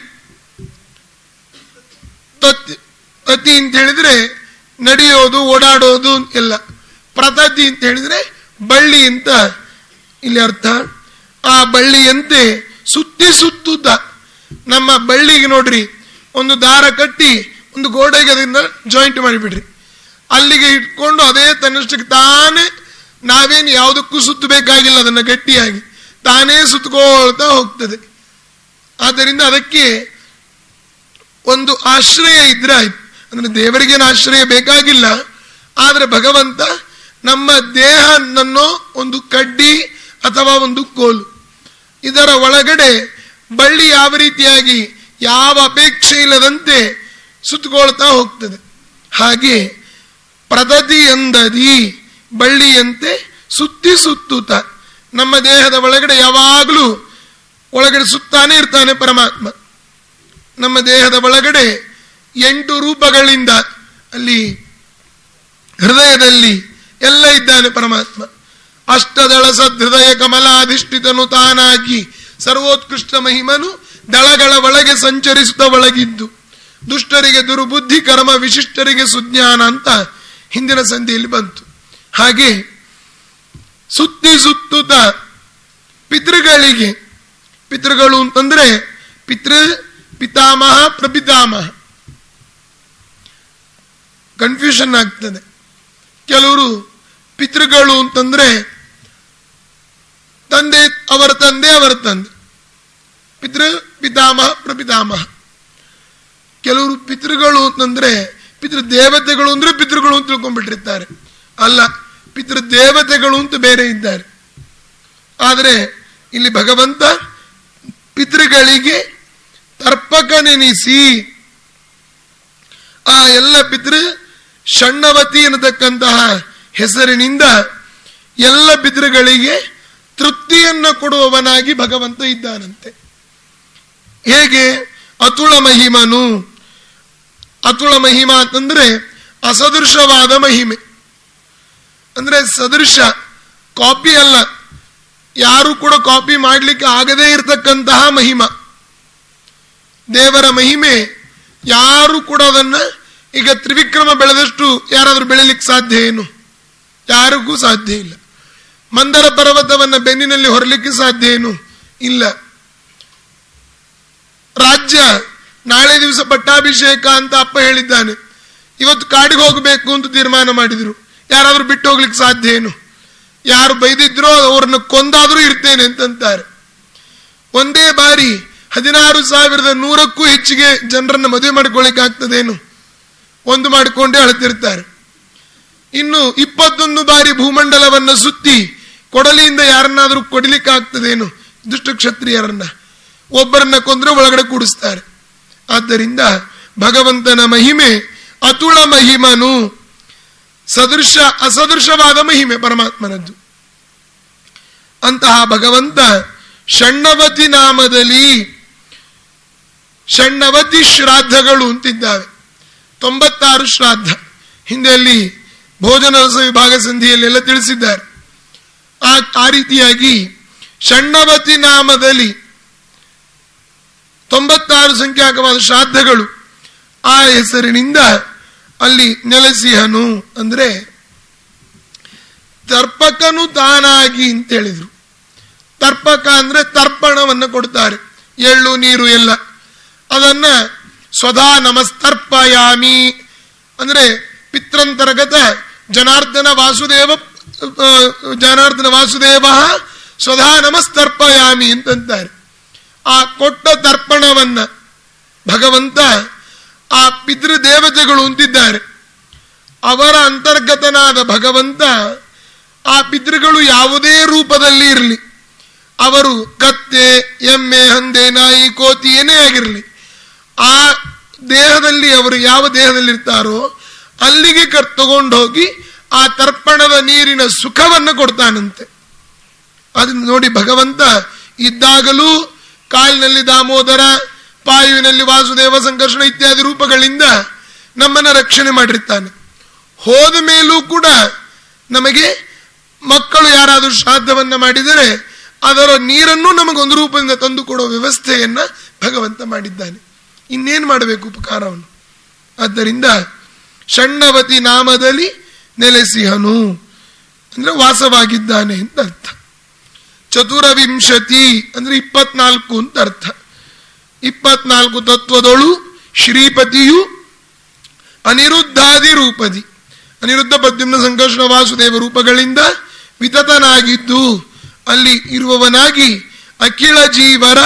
ತತಿ ತತಿ ಅಂತ ಹೇಳಿದ್ರೆ ನಡೆಯೋದು ಓಡಾಡೋದು ಎಲ್ಲ, ಪ್ರತತಿ ಅಂತ ಹೇಳಿದ್ರೆ ಬಳ್ಳಿ ಅಂತ ಇಲ್ಲಿ ಅರ್ಥ. ಆ ಬಳ್ಳಿಯಂತೆ ಸುತ್ತಿ ಸುತ್ತುತ್ತ, ನಮ್ಮ ಬಳ್ಳಿಗೆ ನೋಡ್ರಿ ಒಂದು ದಾರ ಕಟ್ಟಿ ಒಂದು ಗೋಡೆಗೆ ಅದರಿಂದ ಜಾಯಿಂಟ್ ಮಾಡಿಬಿಡ್ರಿ, ಅಲ್ಲಿಗೆ ಇಟ್ಕೊಂಡು ಅದೇ ತನ್ನಷ್ಟಕ್ಕೆ ತಾನೇ, ನಾವೇನು ಯಾವುದಕ್ಕೂ ಸುತ್ತಬೇಕಾಗಿಲ್ಲ, ಅದನ್ನು ಗಟ್ಟಿಯಾಗಿ ತಾನೇ ಸುತ್ತಕೊಳ್ತಾ ಹೋಗ್ತದೆ. ಆದ್ದರಿಂದ ಅದಕ್ಕೆ ಒಂದು ಆಶ್ರಯ ಇದ್ರೆ ಆಯ್ತು. ಅಂದ್ರೆ ದೇವರಿಗೇನು ಆಶ್ರಯ ಬೇಕಾಗಿಲ್ಲ, ಆದ್ರೆ ಭಗವಂತ ನಮ್ಮ ದೇಹನನ್ನೋ ಒಂದು ಕಡ್ಡಿ ಅಥವಾ ಒಂದು ಕೋಲು, ಇದರ ಒಳಗಡೆ ಬಳ್ಳಿ ಯಾವ ರೀತಿಯಾಗಿ ಯಾವ ಅಪೇಕ್ಷೆ ಇಲ್ಲದಂತೆ ಸುತ್ತಕೊಳ್ತಾ ಹೋಗ್ತದೆ. ಹಾಗೆ ಪ್ರತತಿ ಎಂದದಿ, ಬಳ್ಳಿಯಂತೆ ಸುತ್ತಿ ಸುತ್ತುತ್ತ ನಮ್ಮ ದೇಹದ ಒಳಗಡೆ ಯಾವಾಗಲೂ ಒಳಗಡೆ ಸುತ್ತಾನೆ ಇರ್ತಾನೆ ಪರಮಾತ್ಮ. ನಮ್ಮ ದೇಹದ ಒಳಗಡೆ ಎಂಟು ರೂಪಗಳಿಂದ ಅಲ್ಲಿ ಹೃದಯದಲ್ಲಿ ಎಲ್ಲ ಇದ್ದಾನೆ ಪರಮಾತ್ಮ. ಅಷ್ಟದಳ ಸದೃದಯ ಕಮಲಾಧಿಷ್ಠಿತನು ತಾನಾಗಿ ಸರ್ವೋತ್ಕೃಷ್ಟ ಮಹಿಮನು ದಳಗಳ ಒಳಗೆ ಸಂಚರಿಸುತ್ತ ಒಳಗಿದ್ದು, ದುಷ್ಟರಿಗೆ ದುರ್ಬುದ್ಧಿ ಕರ್ಮ, ವಿಶಿಷ್ಟರಿಗೆ ಸುಜ್ಞಾನ ಅಂತ ಹಿಂದಿನ ಸಂಧಿಯಲ್ಲಿ ಬಂತು. ಹಾಗೆ ಸುತ್ತಿ ಸುತ್ತುತ್ತ ಪಿತೃಗಳಿಗೆ, ಪಿತೃಗಳು ಅಂತಂದ್ರೆ ಪಿತೃ ಪಿತಾಮಹ ಪ್ರಪಿತಾಮಹ, ಕನ್ಫ್ಯೂಷನ್ ಆಗ್ತದೆ. ಕೆಲವರು ಪಿತೃಗಳು ಅಂತಂದ್ರೆ ತಂದೆ, ಅವರ ತಂದೆ ಅವರ ತಂದೆ, ಪಿತೃ ಪಿತಾಮಹ ಪ್ರಪಿತಾಮಹ. ಕೆಲವರು ಪಿತೃಗಳು ಅಂತಂದ್ರೆ ಪಿತೃ ದೇವತೆಗಳು ಅಂದ್ರೆ ಪಿತೃಗಳು ಅಂತ ತಿಳ್ಕೊಂಡ್ಬಿಟ್ಟಿರ್ತಾರೆ. ಅಲ್ಲ, ಪಿತೃ ದೇವತೆಗಳು ಅಂತ ಬೇರೆ ಇದ್ದಾರೆ. ಆದರೆ ಇಲ್ಲಿ ಭಗವಂತ ಪಿತೃಗಳಿಗೆ ತರ್ಪಕನೆನಿಸಿ ಆ ಎಲ್ಲ ಪಿತೃ ಷಣ್ಣವತಿ ಅನ್ನತಕ್ಕಂತಹ ಹೆಸರಿನಿಂದ ಎಲ್ಲ ಪಿತೃಗಳಿಗೆ ತೃಪ್ತಿಯನ್ನು ಕೊಡುವವನಾಗಿ ಭಗವಂತ ಇದ್ದಾನಂತೆ. ಹೇಗೆ? ಅತುಳ ಮಹಿಮನು. ಅತುಳ ಮಹಿಮಾ ಅಂತಂದ್ರೆ ಅಸದೃಶವಾದ ಮಹಿಮೆ, ಅಂದ್ರೆ ಸದೃಶ, ಕಾಪಿ ಅಲ್ಲ, ಯಾರು ಕೂಡ ಕಾಪಿ ಮಾಡಲಿಕ್ಕೆ ಆಗದೇ ಇರತಕ್ಕಂತಹ ಮಹಿಮಾ. ದೇವರ ಮಹಿಮೆ ಯಾರು ಕೂಡ ಅದನ್ನ, ಈಗ ತ್ರಿವಿಕ್ರಮ ಬೆಳೆದಷ್ಟು ಯಾರಾದ್ರೂ ಬೆಳಿಲಿಕ್ಕೆ ಸಾಧ್ಯ ಏನು? ಯಾರಿಗೂ ಸಾಧ್ಯ ಇಲ್ಲ. ಮಂದರ ಪರ್ವತವನ್ನ ಬೆನ್ನಿನಲ್ಲಿ ಹೊರಲಿಕ್ಕೆ ಸಾಧ್ಯ ಏನು? ಇಲ್ಲ. ರಾಜ್ಯ ನಾಳೆ ದಿವಸ ಪಟ್ಟಾಭಿಷೇಕ ಅಂತ ಅಪ್ಪ ಹೇಳಿದ್ದಾನೆ, ಇವತ್ತು ಕಾಡಿಗೆ ಹೋಗಬೇಕು ಅಂತ ತೀರ್ಮಾನ ಮಾಡಿದ್ರು, ಯಾರಾದ್ರೂ ಬಿಟ್ಟು ಹೋಗ್ಲಿಕ್ಕೆ ಸಾಧ್ಯ ಏನು? ಯಾರು ಬೈದಿದ್ರೋ ಅವ್ರನ್ನ ಕೊಂದಾದ್ರೂ ಇರ್ತೇನೆ ಅಂತಂತಾರೆ. ಒಂದೇ ಬಾರಿ ಹದಿನಾರು ಸಾವಿರದ ನೂರಕ್ಕೂ ಹೆಚ್ಚಿಗೆ ಜನರನ್ನ ಮದುವೆ ಮಾಡಿಕೊಳ್ಳಿಕ್ಕೆ ಆಗ್ತದೇನು? ಒಂದು ಮಾಡಿಕೊಂಡೇ ಅಳ್ತಿರ್ತಾರೆ. ಇನ್ನು ಇಪ್ಪತ್ತೊಂದು ಬಾರಿ ಭೂಮಂಡಲವನ್ನ ಸುತ್ತಿ ಕೊಡಲಿಯಿಂದ ಯಾರನ್ನಾದ್ರೂ ಕೊಡಲಿಕ್ಕೆ ಆಗ್ತದೇನು? ದುಷ್ಟ ಕ್ಷತ್ರಿಯರನ್ನ ಒಬ್ಬರನ್ನ ಕೊಂದ್ರೆ ಒಳಗಡೆ ಕೂಡಿಸ್ತಾರೆ. ಆದ್ದರಿಂದ ಭಗವಂತನ ಮಹಿಮೆ ಅತುಳ ಮಹಿಮನು, ಸದೃಶ ಅಸದೃಶವಾದ ಮಹಿಮೆ ಪರಮಾತ್ಮನದ್ದು. ಅಂತಹ ಭಗವಂತ ಷಣ್ಣವತಿ ನಾಮದಲ್ಲಿ, ಷಣ್ಣವತಿ ಶ್ರಾದ್ದಗಳು ಅಂತಿದ್ದಾವೆ, ತೊಂಬತ್ತಾರು ಶ್ರಾದ್ದ. ಹಿಂದೆಯಲ್ಲಿ ಭೋಜನ ರಸ ವಿಭಾಗ ಸಂಧಿಯಲ್ಲೆಲ್ಲ ತಿಳಿಸಿದ್ದಾರೆ. ಆ ಆ ರೀತಿಯಾಗಿ ಷಣ್ಣವತಿ ನಾಮದಲ್ಲಿ ತೊಂಬತ್ತಾರು ಸಂಖ್ಯಾಕವಾದ ಶ್ರಾದ್ದಗಳು ಆ ಹೆಸರಿನಿಂದ ಅಲ್ಲಿ ನೆಲೆಸಿಹನು. ಅಂದ್ರೆ ತರ್ಪಕನು ತಾನಾಗಿ ಅಂತ ಹೇಳಿದ್ರು. ತರ್ಪಕ ಅಂದ್ರೆ ತರ್ಪಣವನ್ನು ಕೊಡ್ತಾರೆ, ಎಳ್ಳು ನೀರು ಎಲ್ಲ. ಅದನ್ನ ಸ್ವಧಾ ನಮಸ್ತರ್ಪಯಾಮಿ ಅಂದ್ರೆ ಪಿತ್ರಂತರ್ಗತ ಜನಾರ್ದನ ವಾಸುದೇವ ಜನಾರ್ದನ ವಾಸುದೇವ ಸ್ವಧಾ ನಮಸ್ತರ್ಪಯಾಮಿ ಅಂತಂತಾರೆ. ಆ ಕೊಟ್ಟ ತರ್ಪಣವನ್ನ ಭಗವಂತ ಆ ಪಿತೃದೇವತೆಗಳು ಅಂತಿದ್ದಾರೆ, ಅವರ ಅಂತರ್ಗತನಾದ ಭಗವಂತ ಆ ಪಿತೃಗಳು ಯಾವುದೇ ರೂಪದಲ್ಲಿ ಇರಲಿ, ಅವರು ಕತ್ತೆ, ಎಮ್ಮೆ, ಹಂದೆ, ನಾಯಿ, ಕೋತಿ ಏನೇ ಆಗಿರಲಿ, ಆ ದೇಹದಲ್ಲಿ ಅವರು ಯಾವ ದೇಹದಲ್ಲಿ ಇರ್ತಾರೋ ಅಲ್ಲಿಗೆ ಕರ್ ತಗೊಂಡೋಗಿ ಆ ತರ್ಪಣದ ನೀರಿನ ಸುಖವನ್ನು ಕೊಡ್ತಾನಂತೆ. ಅದನ್ನ ನೋಡಿ ಭಗವಂತ ಇದ್ದಾಗಲೂ ಕಾಲಿನಲ್ಲಿ ದಾಮೋದರ, ಪಾಯುವಿನಲ್ಲಿ ವಾಸುದೇವ, ಸಂಕರ್ಷಣ ಇತ್ಯಾದಿ ರೂಪಗಳಿಂದ ನಮ್ಮನ್ನ ರಕ್ಷಣೆ ಮಾಡಿರ್ತಾನೆ. ಹೋದ ಮೇಲೂ ಕೂಡ ನಮಗೆ ಮಕ್ಕಳು ಯಾರಾದರೂ ಶ್ರಾದ್ದವನ್ನ ಮಾಡಿದರೆ ಅದರ ನೀರನ್ನು ನಮಗೊಂದು ರೂಪದಿಂದ ತಂದು ಕೊಡುವ ವ್ಯವಸ್ಥೆಯನ್ನ ಭಗವಂತ ಮಾಡಿದ್ದಾನೆ. ಇನ್ನೇನು ಮಾಡಬೇಕು ಉಪಕಾರವನ್ನು? ಆದ್ದರಿಂದ ಷಣ್ಣವತಿ ನಾಮದಲ್ಲಿ ನೆಲೆಸಿಹನು ಅಂದ್ರೆ ವಾಸವಾಗಿದ್ದಾನೆ ಅಂತ ಅರ್ಥ. ಚತುರವಿಂಶತಿ ಅಂದ್ರೆ ಇಪ್ಪತ್ನಾಲ್ಕು ಅಂತ ಅರ್ಥ. ಇಪ್ಪತ್ನಾಲ್ಕು ತತ್ವದೊಳು ಶ್ರೀಪತಿಯು ಅನಿರುದ್ಧಾದಿ ರೂಪದಿ, ಅನಿರುದ್ಧ ಪ್ರದ್ಯುಮ್ನ ಸಂಕರ್ಷಣ ವಾಸುದೇವ ರೂಪಗಳಿಂದ ವಿತತನಾಗಿದ್ದು ಅಲ್ಲಿ ಇರುವವನಾಗಿ ಅಖಿಲ ಜೀವರ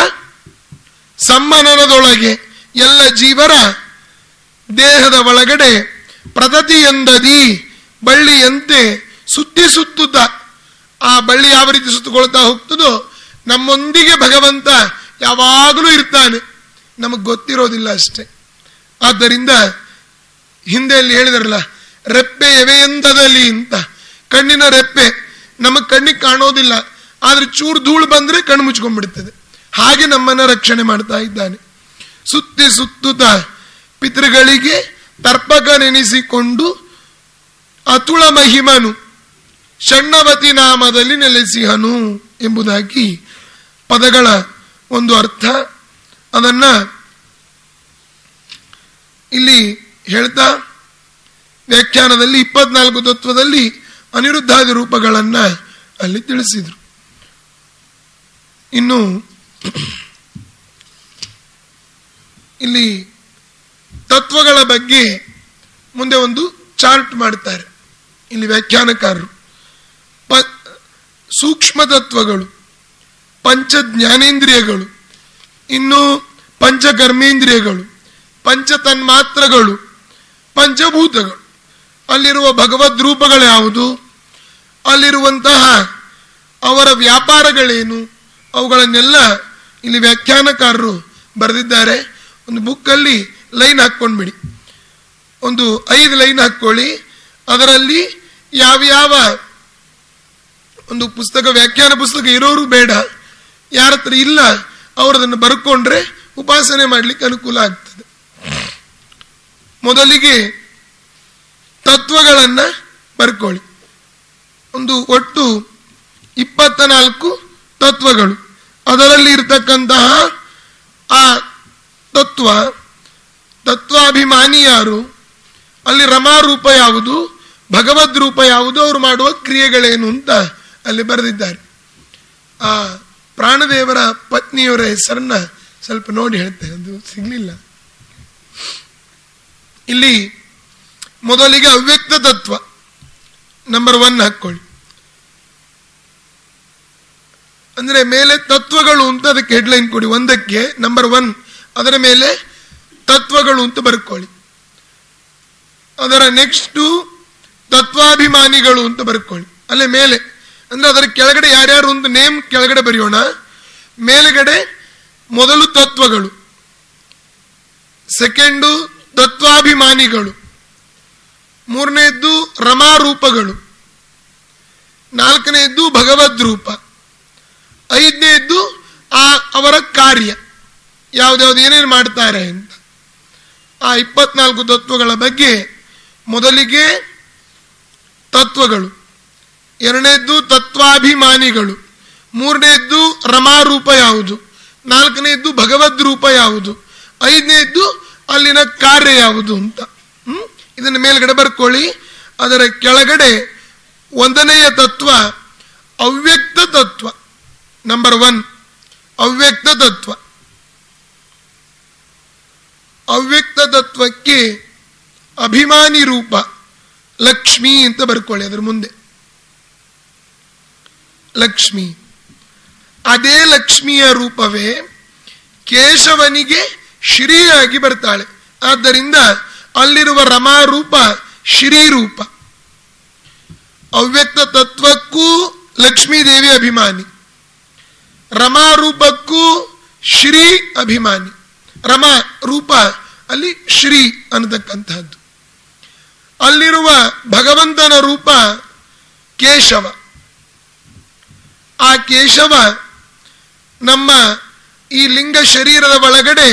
ಸಮ್ಮನನದೊಳಗೆ ಎಲ್ಲ ಜೀವರ ದೇಹದ ಒಳಗಡೆ ಪ್ರತತಿಯಂದದಿ ಬಳ್ಳಿಯಂತೆ ಸುತ್ತಿ ಸುತ್ತುತ್ತ, ಆ ಬಳ್ಳಿ ಯಾವ ರೀತಿ ಸುತ್ತುಕೊಳ್ತಾ ಹೋಗ್ತದೋ ನಮ್ಮೊಂದಿಗೆ ಭಗವಂತ ಯಾವಾಗಲೂ ಇರ್ತಾನೆ, ನಮಗ್ ಗೊತ್ತಿರೋದಿಲ್ಲ ಅಷ್ಟೇ. ಆದ್ದರಿಂದ ಹಿಂದೆ ಅಲ್ಲಿ ಹೇಳಿದಾರಲ್ಲ, ರೆಪ್ಪೆ ಎವೆಯಂತದಲ್ಲಿ ಅಂತ. ಕಣ್ಣಿನ ರೆಪ್ಪೆ ನಮಗ್ ಕಣ್ಣಿಗೆ ಕಾಣೋದಿಲ್ಲ, ಆದ್ರೆ ಚೂರು ಧೂಳು ಬಂದ್ರೆ ಕಣ್ಣು ಮುಚ್ಕೊಂಡ್ಬಿಡ್ತದೆ. ಹಾಗೆ ನಮ್ಮನ್ನ ರಕ್ಷಣೆ ಮಾಡ್ತಾ ಇದ್ದಾನೆ. ಸುತ್ತಿ ಸುತ್ತುತ್ತ ಪಿತೃಗಳಿಗೆ ತರ್ಪಕನೆನಿಸಿಕೊಂಡು ಅತುಳ ಮಹಿಮನು ಷಣ್ಣವತಿ ನಾಮದಲ್ಲಿ ನೆಲೆಸಿಹನು ಎಂಬುದಾಗಿ ಪದಗಳ ಒಂದು ಅರ್ಥ. ಅದನ್ನ ಇಲ್ಲಿ ಹೇಳ್ತಾ ವ್ಯಾಖ್ಯಾನದಲ್ಲಿ ಇಪ್ಪತ್ನಾಲ್ಕು ತತ್ವದಲ್ಲಿ ಅನಿರುದ್ಧಾದಿ ರೂಪಗಳನ್ನ ಅಲ್ಲಿ ತಿಳಿಸಿದ್ರು. ಇನ್ನು ಇಲ್ಲಿ ತತ್ವಗಳ ಬಗ್ಗೆ ಮುಂದೆ ಒಂದು ಚಾರ್ಟ್ ಮಾಡ್ತಾರೆ ಇಲ್ಲಿ ವ್ಯಾಖ್ಯಾನಕಾರರು. ಪ ಸೂಕ್ಷ್ಮ ತತ್ವಗಳು, ಪಂಚ ಜ್ಞಾನೇಂದ್ರಿಯಗಳು, ಇನ್ನು ಪಂಚ ಕರ್ಮೇಂದ್ರಿಯಗಳು, ಪಂಚ ತನ್ಮಾತ್ರಗಳು, ಪಂಚಭೂತಗಳು, ಅಲ್ಲಿರುವ ಭಗವದ್ ರೂಪಗಳು ಯಾವುದು, ಅಲ್ಲಿರುವಂತಹ ಅವರ ವ್ಯಾಪಾರಗಳೇನು, ಅವುಗಳನ್ನೆಲ್ಲ ಇಲ್ಲಿ ವ್ಯಾಖ್ಯಾನಕಾರರು ಬರೆದಿದ್ದಾರೆ. ಒಂದು ಬುಕ್ಕಲ್ಲಿ ಲೈನ್ ಹಾಕ್ಕೊಂಡ್ಬಿಡಿ, ಒಂದು ಐದು ಲೈನ್ ಹಾಕ್ಕೊಳ್ಳಿ. ಅದರಲ್ಲಿ ಯಾವ್ಯಾವ ಒಂದು ಪುಸ್ತಕ, ವ್ಯಾಖ್ಯಾನ ಪುಸ್ತಕ ಇರೋರು ಬೇಡ, ಯಾರ ಹತ್ರ ಇಲ್ಲ ಅವರದನ್ನು ಬರ್ಕೊಂಡ್ರೆ ಉಪಾಸನೆ ಮಾಡ್ಲಿಕ್ಕೆ ಅನುಕೂಲ ಆಗ್ತದೆ. ಮೊದಲಿಗೆ ತತ್ವಗಳನ್ನ ಬರ್ಕೊಳ್ಳಿ. ಒಂದು ಒಟ್ಟು ಇಪ್ಪತ್ತ ನಾಲ್ಕು ತತ್ವಗಳು, ಅದರಲ್ಲಿ ಇರ್ತಕ್ಕಂತಹ ಆ ತತ್ವ, ತತ್ವಾಭಿಮಾನಿ ಯಾರು, ಅಲ್ಲಿ ರಮಾರೂಪ ಯಾವುದು, ಭಗವದ್ ರೂಪ ಯಾವುದು, ಅವರು ಮಾಡುವ ಕ್ರಿಯೆಗಳೇನು ಅಂತ ಅಲ್ಲಿ ಬರೆದಿದ್ದಾರೆ. ಆ ಪ್ರಾಣದೇವರ ಪತ್ನಿಯವರ ಹೆಸರನ್ನ ಸ್ವಲ್ಪ ನೋಡಿ ಹೇಳ್ತೇನೆ, ಅದು ಸಿಗ್ಲಿಲ್ಲ ಇಲ್ಲಿ. ಮೊದಲಿಗೆ ಅವ್ಯಕ್ತ ತತ್ವ ನಂಬರ್ ಒನ್ ಹಾಕೊಳ್ಳಿ. ಅಂದ್ರೆ ಮೇಲೆ ತತ್ವಗಳು ಅಂತ ಅದಕ್ಕೆ ಹೆಡ್ಲೈನ್ ಕೊಡಿ, ಒಂದಕ್ಕೆ ನಂಬರ್ ಒನ್, ಅದರ ಮೇಲೆ ತತ್ವಗಳು ಅಂತ ಬರ್ಕೊಳ್ಳಿ. ಅದರ ನೆಕ್ಸ್ಟ್ ತತ್ವಾಭಿಮಾನಿಗಳು ಅಂತ ಬರ್ಕೊಳ್ಳಿ, ಅಲ್ಲೇ ಮೇಲೆ. ಅಂದ್ರೆ ಅದರ ಕೆಳಗಡೆ ಯಾರ್ಯಾರು ಅಂತ ನೇಮ್ ಕೆಳಗಡೆ ಬರೆಯೋಣ. ಮೇಲ್ಗಡೆ ಮೊದಲು ತತ್ವಗಳು, ಸೆಕೆಂಡು ತತ್ವಾಭಿಮಾನಿಗಳು, ಮೂರನೇದ್ದು ರಮಾರೂಪಗಳು, ನಾಲ್ಕನೇದ್ದು ಭಗವದ್ ರೂಪ, ಐದನೇದ್ದು ಆ ಅವರ ಕಾರ್ಯ ಯಾವ್ದಾವ್ದು ಏನೇನು ಮಾಡ್ತಾರೆ ಅಂತ. ಆ ಇಪ್ಪತ್ನಾಲ್ಕು ತತ್ವಗಳ ಬಗ್ಗೆ ಮೊದಲಿಗೆ ತತ್ವಗಳು, ಎರಡನೇದ್ದು ತತ್ವಾಭಿಮಾನಿಗಳು, ಮೂರನೇದ್ದು ರಮಾರೂಪ ಯಾವುದು, ನಾಲ್ಕನೇದ್ದು ಭಗವದ್ ರೂಪ ಯಾವುದು, ಐದನೇದ್ದು ಅಲ್ಲಿನ ಕಾರ್ಯ ಯಾವುದು ಅಂತ. ಹ್ಮ್ ಇದನ್ನ ಮೇಲ್ಗಡೆ ಬರ್ಕೊಳ್ಳಿ. ಅದರ ಕೆಳಗಡೆ ಒಂದನೆಯ ತತ್ವ ಅವ್ಯಕ್ತ ತತ್ವ. ನಂಬರ್ ಒನ್ ಅವ್ಯಕ್ತ ತತ್ವ. ಅವ್ಯಕ್ತ ತತ್ವಕ್ಕೆ ಅಭಿಮಾನಿ ರೂಪ ಲಕ್ಷ್ಮಿ ಅಂತ ಬರ್ಕೊಳ್ಳಿ. ಅದರ ಮುಂದೆ ಲಕ್ಷ್ಮಿ. ಅದೇ ಲಕ್ಷ್ಮಿಯ ರೂಪವೇ ಕೇಶವನಿಗೆ ಶ್ರೀಯಾಗಿ ಬರ್ತಾಳೆ. ಆದ್ದರಿಂದ ಅಲ್ಲಿರುವ ರಮಾ ರೂಪ ಶ್ರೀರೂಪ. ಅವ್ಯಕ್ತ ತತ್ವಕ್ಕೂ ಲಕ್ಷ್ಮೀದೇವಿ ಅಭಿಮಾನಿ, ರಮಾ ರೂಪಕ್ಕೂ ಶ್ರೀ ಅಭಿಮಾನಿ. ರಮಾ ರೂಪ ಅಲ್ಲಿ ಶ್ರೀ ಅನ್ನತಕ್ಕಂತಹದ್ದು. ಅಲ್ಲಿರುವ ಭಗವಂತನ ರೂಪ ಕೇಶವ. ಆ ಕೇಶವ ನಮ್ಮ ಈ ಲಿಂಗ ಶರೀರದ ಒಳಗಡೆ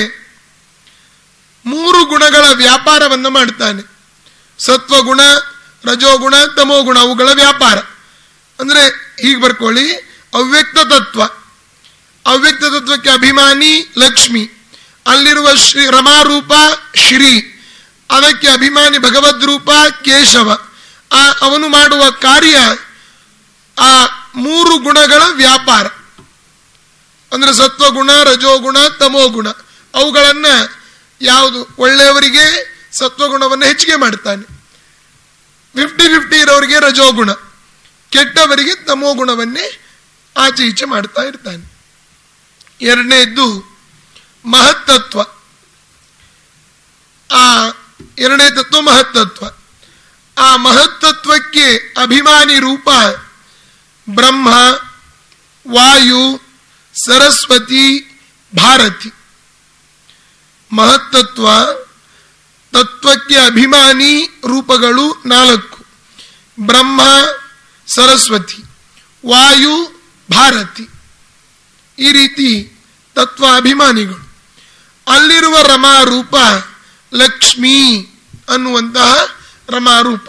ಮೂರು ಗುಣಗಳ ವ್ಯಾಪಾರವನ್ನು ಮಾಡ್ತಾನೆ. ಸತ್ವಗುಣ, ರಜೋಗುಣ, ತಮೋಗುಣ, ಅವುಗಳ ವ್ಯಾಪಾರ. ಅಂದ್ರೆ ಹೀಗೆ ಬರ್ಕೊಳ್ಳಿ, ಅವ್ಯಕ್ತ ತತ್ವ, ಅವ್ಯಕ್ತ ತತ್ವಕ್ಕೆ ಅಭಿಮಾನಿ ಲಕ್ಷ್ಮಿ, ಅಲ್ಲಿರುವ ಶ್ರೀ ರಮಾರೂಪ ಶ್ರೀ, ಅದಕ್ಕೆ ಅಭಿಮಾನಿ ಭಗವದ್ ರೂಪ ಕೇಶವ. ಆ ಅವನು ಮಾಡುವ ಕಾರ್ಯ ಆ ಮೂರು ಗುಣಗಳ ವ್ಯಾಪಾರ. ಅಂದ್ರೆ ಸತ್ವಗುಣ, ರಜೋಗುಣ, ತಮೋಗುಣ, ಅವುಗಳನ್ನ ಯಾವುದು ಒಳ್ಳೆಯವರಿಗೆ ಸತ್ವಗುಣವನ್ನು ಹೆಚ್ಚಿಗೆ ಮಾಡ್ತಾನೆ, ಫಿಫ್ಟಿ ಫಿಫ್ಟಿ ಇರೋರಿಗೆ ರಜೋಗುಣ, ಕೆಟ್ಟವರಿಗೆ ತಮೋಗುಣವನ್ನೇ ಆಚೆ ಈಚೆ ಮಾಡ್ತಾ ಇರ್ತಾನೆ. ಎರಡನೇದ್ದು ಮಹತ್ತತ್ವ. ಆ ಎರಡನೇ ತತ್ವ ಮಹತ್ತತ್ವ. ಆ ಮಹತ್ತತ್ವಕ್ಕೆ ಅಭಿಮಾನಿ ರೂಪ ಬ್ರಹ್ಮ, ವಾಯು, ಸರಸ್ವತಿ, ಭಾರತಿ. ಮಹತ್ತತ್ವ ತತ್ವಕ್ಕೆ ಅಭಿಮಾನಿ ರೂಪಗಳು ನಾಲ್ಕು: ಬ್ರಹ್ಮ, ಸರಸ್ವತಿ, ವಾಯು, ಭಾರತಿ. ಈ ರೀತಿ ತತ್ವ ಅಭಿಮಾನಿಗಳು. ಅಲ್ಲಿರುವ ರಮಾರೂಪ ಲಕ್ಷ್ಮೀ ಅನ್ನುವಂತಹ ರಮಾರೂಪ.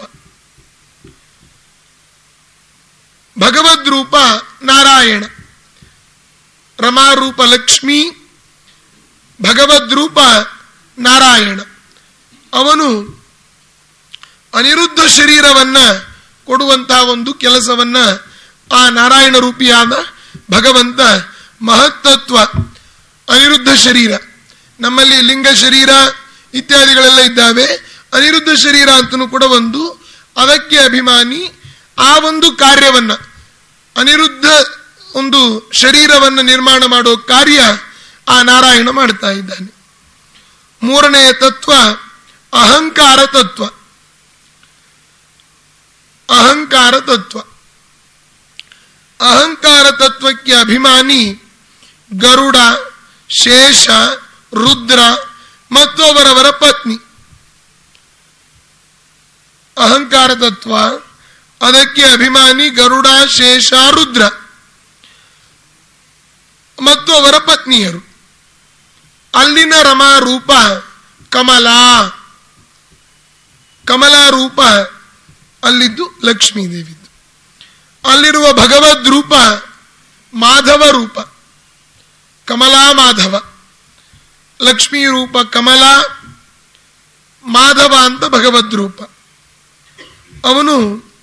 ಭಗವದ್ ರೂಪ ನಾರಾಯಣ. ರಮಾರೂಪ ಲಕ್ಷ್ಮೀ, ಭಗವದ್ ರೂಪ ನಾರಾಯಣ. ಅವನು ಅನಿರುದ್ಧ ಶರೀರವನ್ನ ಕೊಡುವಂತಹ ಒಂದು ಕೆಲಸವನ್ನ ಆ ನಾರಾಯಣ ರೂಪಿಯಾದ ಭಗವಂತ ಮಹತ್ತತ್ವ ಅನಿರುದ್ಧ ಶರೀರ. ನಮ್ಮಲ್ಲಿ ಲಿಂಗ ಶರೀರ ಇತ್ಯಾದಿಗಳೆಲ್ಲ ಇದ್ದಾವೆ. ಅನಿರುದ್ಧ ಶರೀರ ಅಂತನೂ ಕೂಡ ಒಂದು, ಅದಕ್ಕೆ ಅಭಿಮಾನಿ. ಆ ಒಂದು ಕಾರ್ಯವನ್ನ, ಅನಿರುದ್ಧ ಒಂದು ಶರೀರವನ್ನು ನಿರ್ಮಾಣ ಮಾಡೋ ಕಾರ್ಯ ಆ ನಾರಾಯಣ ಮಾಡ್ತಾ ಇದ್ದಾನೆ. ಮೂರನೆಯ ತತ್ವ ಅಹಂಕಾರ ತತ್ವ. ಅಹಂಕಾರ ತತ್ವ ಅಹಂಕಾರ ತತ್ವಕ್ಕೆ ಅಭಿಮಾನಿ ಗರುಡ, ಶೇಷ, ರುದ್ರ ಮತ್ತು ಅವರವರ ಪತ್ನಿ. ಅಹಂಕಾರ ತತ್ವ, ಅದಕ್ಕೆ ಅಭಿಮಾನಿ ಗರುಡ, ಶೇಷ, ರುದ್ರ ಮತ್ತು ಅವರ ಪತ್ನಿಯರು. ಅಲ್ಲಿನ ರಮಾ ರೂಪ ಕಮಲಾ. ಕಮಲಾ ರೂಪ ಅಲ್ಲಿದ್ದು ಲಕ್ಷ್ಮೀದೇವಿದ್ದು. ಅಲ್ಲಿರುವ ಭಗವದ್ ರೂಪ ಮಾಧವ ರೂಪ, ಕಮಲಾ ಮಾಧವ. ಲಕ್ಷ್ಮೀ ರೂಪ ಕಮಲಾ, ಮಾಧವ ಅಂತ ಭಗವದ್ ರೂಪ. ಅವನು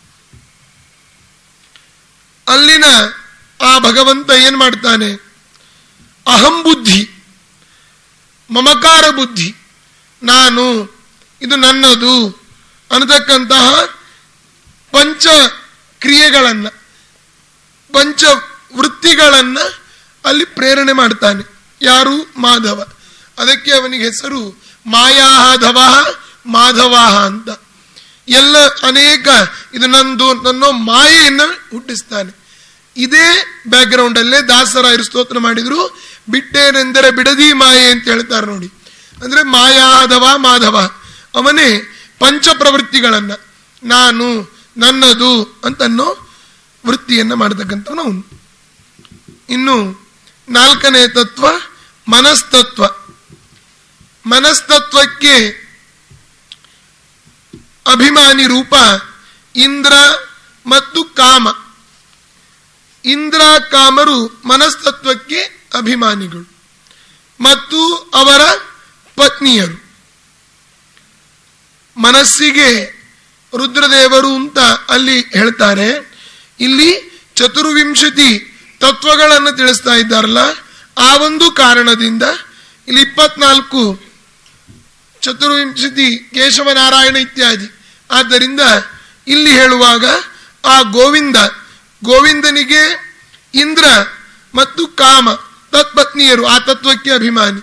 ಅಲ್ಲಿನ ಆ ಭಗವಂತ ಏನ್ ಮಾಡ್ತಾನೆ? ಅಹಂ ಬುದ್ಧಿ, ಮಮಕಾರ ಬುದ್ಧಿ, ನಾನು, ಇದು ನನ್ನದು ಅನ್ನತಕ್ಕಂತಹ ಪಂಚ ಕ್ರಿಯೆಗಳನ್ನ, ಪಂಚ ವೃತ್ತಿಗಳನ್ನ ಅಲ್ಲಿ ಪ್ರೇರಣೆ ಮಾಡ್ತಾನೆ. ಯಾರು? ಮಾಧವ. ಅದಕ್ಕೆ ಅವನಿಗೆ ಹೆಸರು ಮಾಯಾಧವ ಮಾಧವ ಅಂತ. ಎಲ್ಲ ಅನೇಕ ಇದು ನಂದು ನನ್ನೋ ಮಾಯೆಯನ್ನು ಹುಟ್ಟಿಸ್ತಾನೆ. ಇದೇ ಬ್ಯಾಕ್ ಗ್ರೌಂಡ್ ಅಲ್ಲೇ ದಾಸರಾಯರು ಸ್ತೋತ್ರ ಮಾಡಿದ್ರು, ಬಿಟ್ಟೇನೆಂದರೆ ಬಿಡದಿ ಮಾಯೆ ಅಂತ ಹೇಳ್ತಾರೆ ನೋಡಿ. ಅಂದ್ರೆ ಮಾಯಾಧವ ಮಾಧವ, ಅವನೇ ಪಂಚ ಪ್ರವೃತ್ತಿಗಳನ್ನ, ನಾನು, ನನ್ನದು ಅಂತನ್ನೋ ವೃತ್ತಿಯನ್ನ ಮಾಡತಕ್ಕಂಥವನು ಅವನು. ಇನ್ನು ನಾಲ್ಕನೇ ತತ್ವ ಮನಸ್ತತ್ವ. ಮನಸ್ತತ್ವಕ್ಕೆ ಅಭಿಮಾನಿ ರೂಪ ಇಂದ್ರ ಮತ್ತು ಕಾಮ. ಇಂದ್ರ ಕಾಮರು ಮನಸ್ತತ್ವಕ್ಕೆ ಅಭಿಮಾನಿಗಳು ಮತ್ತು ಅವರ ಪತ್ನಿಯರು. ಮನಸ್ಸಿಗೆ ರುದ್ರದೇವರು ಅಂತ ಅಲ್ಲಿ ಹೇಳ್ತಾರೆ. ಇಲ್ಲಿ ಚತುರ್ವಿಂಶತಿ ತತ್ವಗಳನ್ನು ತಿಳಿಸ್ತಾ ಇದ್ದಾರಲ್ಲ, ಆ ಒಂದು ಕಾರಣದಿಂದ ಇಲ್ಲಿ ಇಪ್ಪತ್ನಾಲ್ಕು ಚತುರ್ವಿಂಶತಿ ಕೇಶವನಾರಾಯಣ ಇತ್ಯಾದಿ. ಆದ್ದರಿಂದ ಇಲ್ಲಿ ಹೇಳುವಾಗ ಆ ಗೋವಿಂದ ಗೋವಿಂದನಿಗೆ ಇಂದ್ರ ಮತ್ತು ಕಾಮ ತತ್ಪತ್ನಿಯರು, ಆ ತತ್ವಕ್ಕೆ ಅಭಿಮಾನಿ.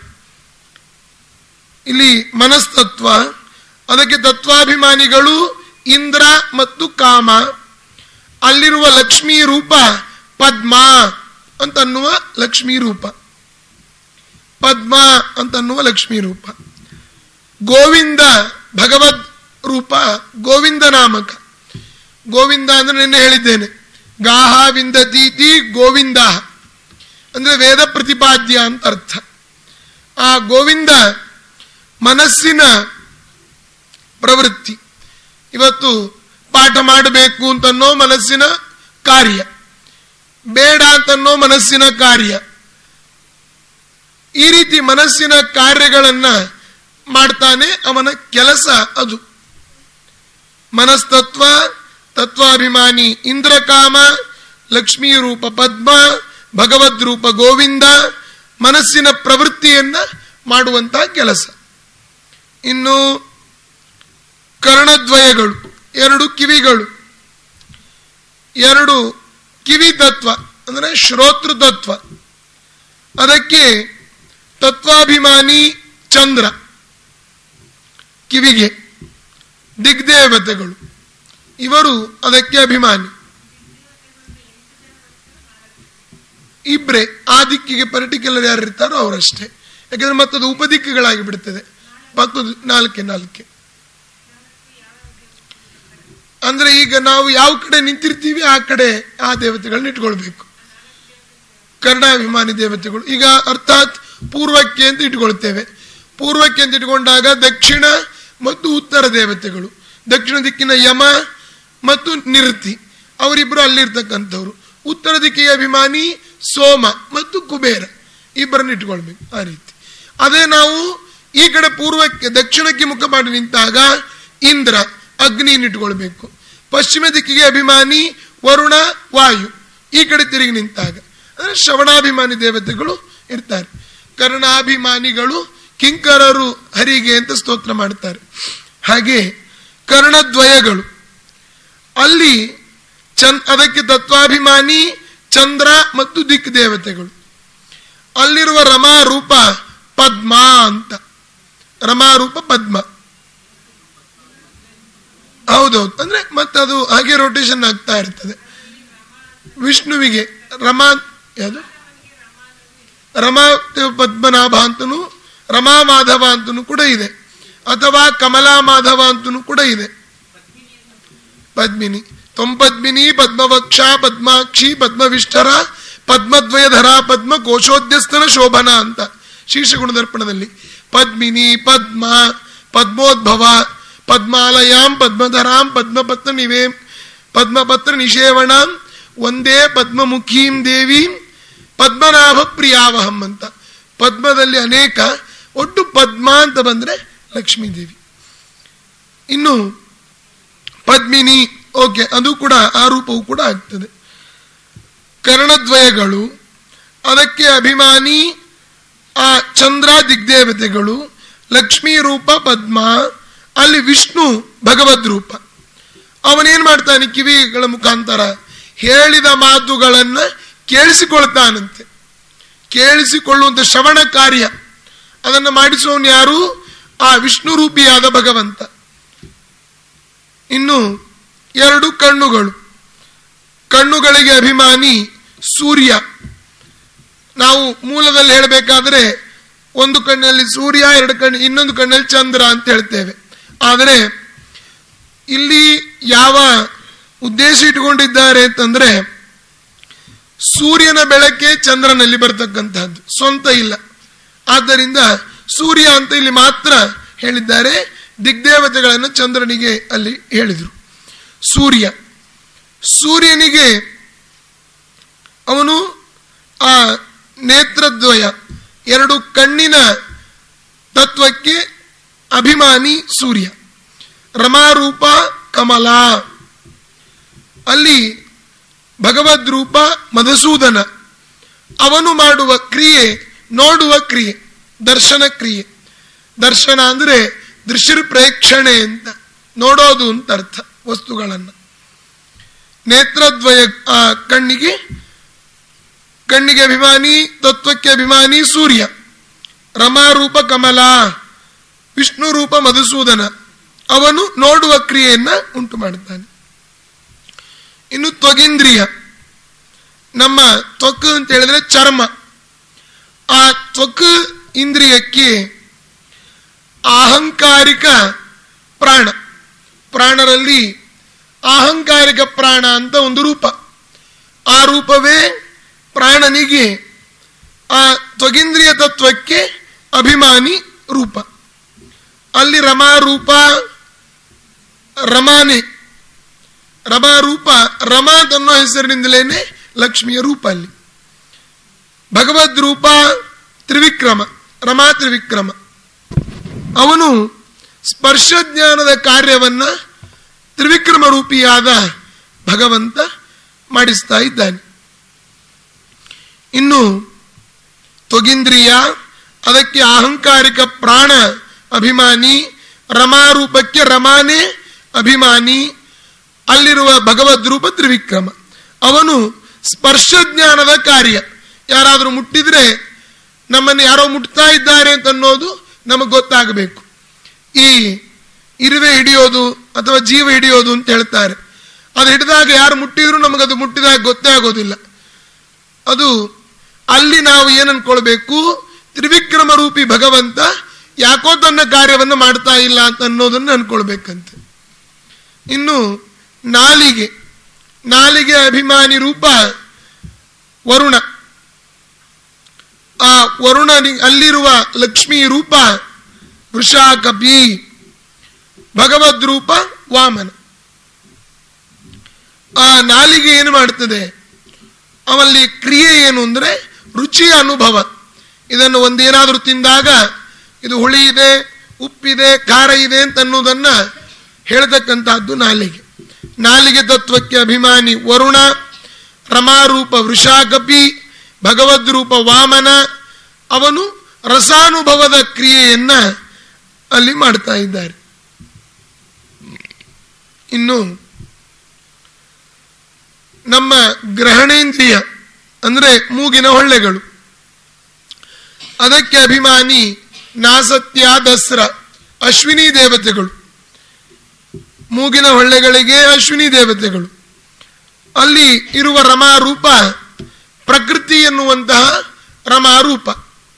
ಇಲ್ಲಿ ಮನಸ್ತತ್ವ, ಅದಕ್ಕೆ ತತ್ವಾಭಿಮಾನಿಗಳು ಇಂದ್ರ ಮತ್ತು ಕಾಮ. ಅಲ್ಲಿರುವ ಲಕ್ಷ್ಮೀ ರೂಪ ಪದ್ಮ ಅಂತನ್ನುವ ಲಕ್ಷ್ಮೀ ರೂಪ, ಪದ್ಮ ಅಂತನ್ನುವ ಲಕ್ಷ್ಮೀ ರೂಪ. ಗೋವಿಂದ ಭಗವದ್ ರೂಪ ಗೋವಿಂದ ನಾಮಕ. ಗೋವಿಂದ ಅಂದ್ರೆ ನಿನ್ನೆ ಹೇಳಿದ್ದೇನೆ, ಗಾಹ ವಿಂದತೀತಿ ಗೋವಿಂದ ಅಂದ್ರೆ ವೇದ ಪ್ರತಿಪಾದ್ಯ ಅಂತ ಅರ್ಥ. ಆ ಗೋವಿಂದ ಮನಸ್ಸಿನ ಪ್ರವೃತ್ತಿ. ಇವತ್ತು ಪಾಠ ಮಾಡಬೇಕು ಅಂತನ್ನೋ ಮನಸ್ಸಿನ ಕಾರ್ಯ, ಬೇಡ ಅಂತನ್ನೋ ಮನಸ್ಸಿನ ಕಾರ್ಯ. ಈ ರೀತಿ ಮನಸ್ಸಿನ ಕಾರ್ಯಗಳನ್ನ ಮಾಡ್ತಾನೆ, ಅವನ ಕೆಲಸ ಅದು. ಮನಸ್ತತ್ವ, ತತ್ವಾಭಿಮಾನಿ ಇಂದ್ರಕಾಮ, ಲಕ್ಷ್ಮೀ ರೂಪ ಪದ್ಮ, ಭಗವದ್ ರೂಪ ಗೋವಿಂದ, ಮನಸ್ಸಿನ ಪ್ರವೃತ್ತಿಯನ್ನ ಮಾಡುವಂತಹ ಕೆಲಸ. ಇನ್ನು ಕರ್ಣದ್ವಯಗಳು, ಎರಡು ಕಿವಿಗಳು, ಎರಡು ಕಿವಿ ತತ್ವ ಅಂದ್ರೆ ಶ್ರೋತೃ ತತ್ವ. ಅದಕ್ಕೆ ತತ್ವಾಭಿಮಾನಿ ಚಂದ್ರ, ಕಿವಿಗೆ ದಿಗ್ದೇವತೆಗಳು, ಇವರು ಅದಕ್ಕೆ ಅಭಿಮಾನಿ. ಇಬ್ರೆ, ಆ ದಿಕ್ಕಿಗೆ ಪರ್ಟಿಕ್ಯುಲರ್ ಯಾರು ಇರ್ತಾರೋ ಅವರಷ್ಟೇ. ಯಾಕಂದ್ರೆ ಮತ್ತದು ಉಪದಿಕ್ಕುಗಳಾಗಿ ಬಿಡ್ತದೆ. ಮತ್ತದು ನಾಲ್ಕೆ ನಾಲ್ಕೆ ಅಂದ್ರೆ ಈಗ ನಾವು ಯಾವ ಕಡೆ ನಿಂತಿರ್ತೀವಿ ಆ ಕಡೆ ಆ ದೇವತೆಗಳನ್ನ ಇಟ್ಕೊಳ್ಬೇಕು. ಕರ್ಣಾಭಿಮಾನಿ ದೇವತೆಗಳು. ಈಗ ಅರ್ಥಾತ್ ಪೂರ್ವಕ್ಕೆ ಅಂತ ಇಟ್ಕೊಳ್ತೇವೆ. ಪೂರ್ವಕ್ಕೆ ಅಂತ ಇಟ್ಕೊಂಡಾಗ ದಕ್ಷಿಣ ಮತ್ತು ಉತ್ತರ ದೇವತೆಗಳು. ದಕ್ಷಿಣ ದಿಕ್ಕಿನ ಯಮ ಮತ್ತು ನಿರುತಿ ಅವರಿಬ್ರು ಅಲ್ಲಿರ್ತಕ್ಕಂಥವ್ರು. ಉತ್ತರ ದಿಕ್ಕಿಗೆ ಅಭಿಮಾನಿ ಸೋಮ ಮತ್ತು ಕುಬೇರ, ಇಬ್ಬರನ್ನ ಇಟ್ಕೊಳ್ಬೇಕು. ಆ ರೀತಿ ಅದೇ ನಾವು ಈ ಕಡೆ ಪೂರ್ವಕ್ಕೆ ದಕ್ಷಿಣಕ್ಕೆ ಮುಖ ಮಾಡಿ ನಿಂತಾಗ ಇಂದ್ರ ಅಗ್ನಿಯನ್ನು ಇಟ್ಕೊಳ್ಬೇಕು. ಪಶ್ಚಿಮ ದಿಕ್ಕಿಗೆ ಅಭಿಮಾನಿ ವರುಣ ವಾಯು, ಈ ಕಡೆ ತಿರುಗಿ ನಿಂತಾಗ ಅಂದ್ರೆ ಶ್ರವಣಾಭಿಮಾನಿ ದೇವತೆಗಳು ಇರ್ತಾರೆ. ಕರ್ಣಾಭಿಮಾನಿಗಳು ಕಿಂಕರರು ಹರಿಗೆ ಅಂತ ಸ್ತೋತ್ರ ಮಾಡ್ತಾರೆ. ಹಾಗೆ ಕರ್ಣದ್ವಯಗಳು, ಅಲ್ಲಿ ಚಂದ್ ಅದಕ್ಕೆ ತತ್ವಾಭಿಮಾನಿ ಚಂದ್ರ ಮತ್ತು ದಿಕ್ ದೇವತೆಗಳು. ಅಲ್ಲಿರುವ ರಮಾ ರೂಪ ಪದ್ಮ ಅಂತ, ರಮಾ ರೂಪ ಪದ್ಮ. ಹೌದೌದು, ಅಂದ್ರೆ ಮತ್ತದು ಹಾಗೆ ರೊಟೇಷನ್ ಆಗ್ತಾ ಇರ್ತದೆ. ವಿಷ್ಣುವಿಗೆ ರಮಾ ಯಾವುದು ರಮಾ ಪದ್ಮನಾಭ ಅಂತನೂ ರಮಾ ಮಾಧವ ಅಂತನೂ ಕೂಡ ಇದೆ, ಅಥವಾ ಕಮಲಾ ಮಾಧವ ಅಂತನೂ ಕೂಡ ಇದೆ. ಪದ್ಮಿನಿ, ತೊಂಪದ್ಮಿನಿ ಪದ್ಮವಕ್ಷ ಪದ್ಮಾಕ್ಷಿ ಪದ್ಮವಿಷ್ಠರ ಪದ್ಮದ್ವಯಧರ ಪದ್ಮ ಕೋಶೋದ್ಯಸ್ತನ ಶೋಭನ ಅಂತ ಶೀರ್ಷಗುಣದರ್ಪಣದಲ್ಲಿ. ಪದ್ಮಿನಿ ಪದ್ಮ ಪದ್ಮೋದ್ಭವ ಪದ್ಮಾಲಯಾಂ ಪದ್ಮಧರಾಂ ಪದ್ಮಪತ್ರ ನಿವೇ ಪದ್ಮಪತ್ರ ನಿಷೇವಣಾಂ ಒಂದೇ ಪದ್ಮಮುಖೀಂ ದೇವೀಂ ಪದ್ಮನಾಭ ಪ್ರಿಯಾವಹಂ ಅಂತ. ಪದ್ಮದಲ್ಲಿ ಅನೇಕ, ಒಟ್ಟು ಪದ್ಮ ಅಂತ ಬಂದ್ರೆ ಲಕ್ಷ್ಮೀದೇವಿ. ಇನ್ನು ಪದ್ಮಿನಿ, ಓಕೆ, ಅದು ಕೂಡ ಆ ರೂಪವು ಕೂಡ ಆಗ್ತದೆ. ಕರ್ಣದ್ವಯಗಳು, ಅದಕ್ಕೆ ಅಭಿಮಾನಿ ಆ ಚಂದ್ರ ದಿಗ್ದೇವತೆಗಳು. ಲಕ್ಷ್ಮೀ ರೂಪ ಪದ್ಮ, ಅಲ್ಲಿ ವಿಷ್ಣು ಭಗವದ್ ರೂಪ. ಅವನೇನ್ ಮಾಡ್ತಾನೆ, ಕಿವಿಗಳ ಮುಖಾಂತರ ಹೇಳಿದ ಮಾತುಗಳನ್ನ ಕೇಳಿಸಿಕೊಳ್ತಾನಂತೆ. ಕೇಳಿಸಿಕೊಳ್ಳುವಂತ ಶ್ರವಣ ಕಾರ್ಯ ಅದನ್ನು ಮಾಡಿಸುವವನು ಯಾರು? ಆ ವಿಷ್ಣು ರೂಪಿಯಾದ ಭಗವಂತ. ಇನ್ನು ಎರಡು ಕಣ್ಣುಗಳು, ಕಣ್ಣುಗಳಿಗೆ ಅಭಿಮಾನಿ ಸೂರ್ಯ. ನಾವು ಮೂಲದಲ್ಲಿ ಹೇಳಬೇಕಾದ್ರೆ ಒಂದು ಕಣ್ಣಲ್ಲಿ ಸೂರ್ಯ, ಎರಡು ಕಣ್ಣು, ಇನ್ನೊಂದು ಕಣ್ಣಲ್ಲಿ ಚಂದ್ರ ಅಂತ ಹೇಳ್ತೇವೆ. ಆದರೆ ಇಲ್ಲಿ ಯಾವ ಉದ್ದೇಶ ಇಟ್ಟುಕೊಂಡಿದ್ದಾರೆ ಅಂತಂದ್ರೆ, ಸೂರ್ಯನ ಬೆಳಕೆ ಚಂದ್ರನಲ್ಲಿ ಬರ್ತಕ್ಕಂತಹದ್ದು, ಸ್ವಂತ ಇಲ್ಲ. ಆದ್ದರಿಂದ ಸೂರ್ಯ ಅಂತ ಇಲ್ಲಿ ಮಾತ್ರ ಹೇಳಿದ್ದಾರೆ. ದಿಗ್ದೇವತೆಗಳನ್ನು ಚಂದ್ರನಿಗೆ ಅಲ್ಲಿ ಹೇಳಿದರು. ಸೂರ್ಯ, ಸೂರ್ಯನಿಗೆ ಅವನು ಆ ನೇತ್ರದ್ವಯ, ಎರಡು ಕಣ್ಣಿನ ತತ್ವಕ್ಕೆ ಅಭಿಮಾನಿ ಸೂರ್ಯ. ರಮಾರೂಪ ಕಮಲಾ, ಅಲ್ಲಿ ಭಗವದ್ ರೂಪ ಮಧುಸೂದನ, ಅವನು ಮಾಡುವ ಕ್ರಿಯೆ ನೋಡುವ ಕ್ರಿಯೆ, ದರ್ಶನ ಕ್ರಿಯೆ. ದರ್ಶನ ಅಂದ್ರೆ ದೃಶ್ಯ ಪ್ರೇಕ್ಷಣೆ ಅಂತ, ನೋಡೋದು ಅಂತ ಅರ್ಥ ವಸ್ತುಗಳನ್ನು. ನೇತ್ರದ್ವಯ, ಆ ಕಣ್ಣಿಗೆ ಕಣ್ಣಿಗೆ ಅಭಿಮಾನಿ, ತತ್ವಕ್ಕೆ ಅಭಿಮಾನಿ ಸೂರ್ಯ, ರಮಾರೂಪ ಕಮಲ, ವಿಷ್ಣು ರೂಪ ಮಧುಸೂದನ, ಅವನು ನೋಡುವ ಕ್ರಿಯೆಯನ್ನ ಉಂಟು ಮಾಡುತ್ತಾನೆ. ಇನ್ನು ತ್ವಗಿಂದ್ರಿಯ, ನಮ್ಮ ತ್ವಕ್ ಅಂತ ಹೇಳಿದ್ರೆ ಚರ್ಮ. ಆ ತ್ವಕ್ ಇಂದ್ರಿಯಕ್ಕೆ ಅಹಂಕಾರಿಕ ಪ್ರಾಣ, ಪ್ರಾಣರಲ್ಲಿ ಅಹಂಕಾರಿಕ ಪ್ರಾಣ ಅಂತ ಒಂದು ರೂಪ. ಆ ರೂಪವೇ ಪ್ರಾಣನಿಗೆ ಆ ತ್ವಗಿಂದ್ರಿಯ ತತ್ವಕ್ಕೆ ಅಭಿಮಾನಿ ರೂಪ. ಅಲ್ಲಿ ರಮಾರೂಪ, ರಮಾನೆ, ರಮಾರೂಪ, ರಮಾ ತನ್ನೋ ಹೆಸರಿನಿಂದಲೇನೆ ಲಕ್ಷ್ಮಿಯ ರೂಪ. ಅಲ್ಲಿ ಭಗವದ್ ರೂಪ ತ್ರಿವಿಕ್ರಮ, ರಮಾ ತ್ರಿವಿಕ್ರಮ. ಅವನು ಸ್ಪರ್ಶ ಜ್ಞಾನದ ಕಾರ್ಯವನ್ನ ತ್ರಿವಿಕ್ರಮ ರೂಪಿಯಾದ ಭಗವಂತ ಮಾಡಿಸ್ತಾ ಇದ್ದಾನೆ. ಇನ್ನು ತ್ವಗಿಂದ್ರಿಯ, ಅದಕ್ಕೆ ಅಹಂಕಾರಿಕ ಪ್ರಾಣ ಅಭಿಮಾನಿ, ರಮಾರೂಪಕ್ಕೆ ರಮಾನೆ ಅಭಿಮಾನಿ. ಅಲ್ಲಿರುವ ಭಗವದ್ ರೂಪ ತ್ರಿವಿಕ್ರಮ, ಅವನು ಸ್ಪರ್ಶ ಜ್ಞಾನದ ಕಾರ್ಯ. ಯಾರಾದರೂ ಮುಟ್ಟಿದ್ರೆ ನಮ್ಮನ್ನು ಯಾರೋ ಮುಟ್ತಾ ಇದ್ದಾರೆ ಅಂತ ಅನ್ನೋದು ನಮಗೆ ಗೊತ್ತಾಗಬೇಕು. ಈ ಇರುವೆ ಹಿಡಿಯೋದು ಅಥವಾ ಜೀವ ಹಿಡಿಯೋದು ಅಂತ ಹೇಳ್ತಾರೆ. ಅದು ಹಿಡಿದಾಗ ಯಾರು ಮುಟ್ಟಿದ್ರು ನಮಗದು ಮುಟ್ಟಿದಾಗ ಗೊತ್ತೇ ಆಗೋದಿಲ್ಲ. ಅದು ಅಲ್ಲಿ ನಾವು ಏನು ಅನ್ಕೊಳ್ಬೇಕು, ತ್ರಿವಿಕ್ರಮ ರೂಪಿ ಭಗವಂತ ಯಾಕೋ ತನ್ನ ಕಾರ್ಯವನ್ನು ಮಾಡ್ತಾ ಇಲ್ಲ ಅಂತ ಅನ್ನೋದನ್ನು ಅನ್ಕೊಳ್ಬೇಕಂತೆ. ಇನ್ನು ನಾಲಿಗೆ, ನಾಲಿಗೆ ಅಭಿಮಾನಿ ರೂಪ ವರುಣ. ಆ ವರುಣ ಅಲ್ಲಿರುವ ಲಕ್ಷ್ಮೀ ರೂಪ ವೃಷಾಕಪಿ, ಭಗವದ್ ರೂಪ ವಾಮನ. ಆ ನಾಲಿಗೆ ಏನು ಮಾಡ್ತದೆ, ಅವಲ್ಲಿ ಕ್ರಿಯೆ ಏನು ಅಂದ್ರೆ ರುಚಿಯ ಅನುಭವ. ಇದನ್ನು ಒಂದೇನಾದ್ರೂ ತಿಂದಾಗ ಇದು ಹುಳಿ ಇದೆ, ಉಪ್ಪಿದೆ, ಖಾರ ಇದೆ ಅಂತ ಅನ್ನೋದನ್ನ ಹೇಳ್ತಕ್ಕಂತಹದ್ದು ನಾಲಿಗೆ. ನಾಲಿಗೆ ತತ್ವಕ್ಕೆ ಅಭಿಮಾನಿ ವರುಣ, ರಮಾರೂಪ ವೃಷಾಕಪಿ, ಭಗವದ್ ರೂಪ ವಾಮನ. ಅವನು ರಸಾನುಭವದ ಕ್ರಿಯೆಯನ್ನ ಅಲ್ಲಿ ಮಾಡ್ತಾ ಇದ್ದಾರೆ. ಇನ್ನು ನಮ್ಮ ಗ್ರಹಣೇಂದ್ರಿಯ ಅಂದ್ರೆ ಮೂಗಿನ ಹೊಳ್ಳೆಗಳು, ಅದಕ್ಕೆ ಅಭಿಮಾನಿ ನಾಸತ್ಯ, ದಸ್ರ, ಅಶ್ವಿನಿ ದೇವತೆಗಳು. ಮೂಗಿನ ಹೊಳ್ಳೆಗಳಿಗೆ ಅಶ್ವಿನಿ ದೇವತೆಗಳು. ಅಲ್ಲಿ ಇರುವ ರಮಾರೂಪ ಪ್ರಕೃತಿ ಎನ್ನುವಂತಹ ರಮಾರೂಪ.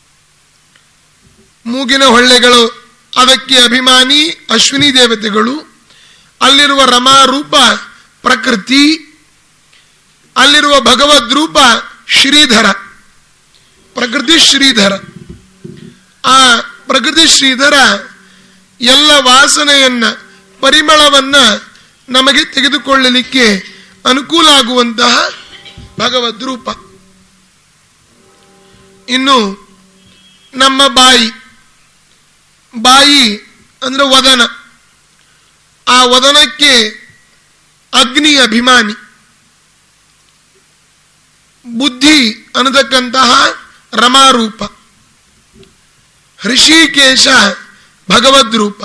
ಮೂಗಿನ ಹೊಳ್ಳೆಗಳು ಅದಕ್ಕೆ ಅಭಿಮಾನಿ ಅಶ್ವಿನಿ ದೇವತೆಗಳು. ಅಲ್ಲಿರುವ ರಮಾರೂಪ ಪ್ರಕೃತಿ. ಅಲ್ಲಿರುವ ಭಗವದ್ ರೂಪ ಶ್ರೀಧರ, ಪ್ರಕೃತಿ ಶ್ರೀಧರ. ಆ ಪ್ರಕೃತಿ ಶ್ರೀಧರ ಎಲ್ಲ ವಾಸನೆಯನ್ನ, ಪರಿಮಳವನ್ನ ನಮಗೆ ತೆಗೆದುಕೊಳ್ಳಲಿಕ್ಕೆ ಅನುಕೂಲ ಆಗುವಂತಹ ಭಗವದ್ ರೂಪ. ಇನ್ನು ನಮ್ಮ ಬಾಯಿ, ಬಾಯಿ ಅಂದ್ರೆ ವದನ. ಆ ವದನಕ್ಕೆ ಅಗ್ನಿ ಅಭಿಮಾನಿ. ಬುದ್ಧಿ ಅನ್ನತಕ್ಕಂತಹ ರಮಾರೂಪ. ಹೃಷಿಕೇಶ ಭಗವದ್ ರೂಪ.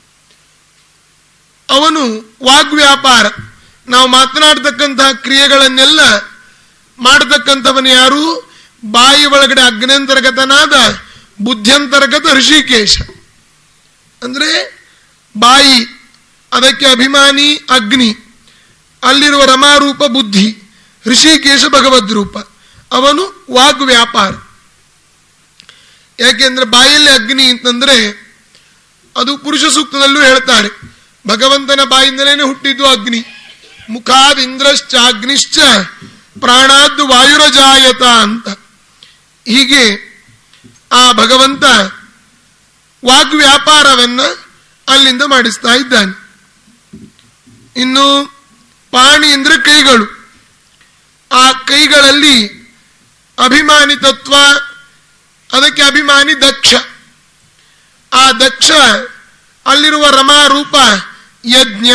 ಅವನು ವಾಗ್ವ್ಯಾಪಾರ, ನಾವು ಮಾತನಾಡ್ತಕ್ಕಂತಹ ಕ್ರಿಯೆಗಳನ್ನೆಲ್ಲ ಮಾಡತಕ್ಕಂಥವನು ಯಾರು? ಬಾಯಿ ಒಳಗಡೆ ಅಗ್ನ್ಯಂತರ್ಗತನಾದ ಬುದ್ಧ್ಯಂತರ್ಗತ ಹೃಷಿಕೇಶ. ಅಂದ್ರೆ ಬಾಯಿ, ಅದಕ್ಕೆ ಅಭಿಮಾನಿ ಅಗ್ನಿ. ಅಲ್ಲಿರುವ ರಮಾರೂಪ ಬುದ್ಧಿ, ಹೃಷಿಕೇಶ ಭಗವದ್ ರೂಪ. ಅವನು ವಾಗ್ವ್ಯಾಪಾರ. ಯಾಕೆಂದ್ರೆ ಬಾಯಲ್ಲಿ ಅಗ್ನಿ ಅಂತಂದ್ರೆ ಅದು ಪುರುಷ ಸೂಕ್ತದಲ್ಲೂ ಹೇಳ್ತಾರೆ, ಭಗವಂತನ ಬಾಯಿಂದಲೇನೆ ಹುಟ್ಟಿದ್ದು ಅಗ್ನಿ. ಮುಖಾದ್ ಇಂದ್ರಶ್ಚ ಅಗ್ನಿಶ್ಚ ಪ್ರಾಣಾದ್ ವಾಯುರಜಾಯತ ಅಂತ. ಹೀಗೆ ಆ ಭಗವಂತ ವಾಗ್ವ್ಯಾಪಾರವನ್ನ ಅಲ್ಲಿಂದ ಮಾಡಿಸ್ತಾ ಇದ್ದಾನೆ. ಇನ್ನು ಪಾಣಿ ಅಂದ್ರೆ ಕೈಗಳು. ಆ ಕೈಗಳಲ್ಲಿ ಅಭಿಮಾನಿ ತತ್ವ, ಅದಕ್ಕೆ ಅಭಿಮಾನಿ ದಕ್ಷ. ಆ ದಕ್ಷ ಅಲ್ಲಿರುವ ರಮಾರೂಪ ಯಜ್ಞ.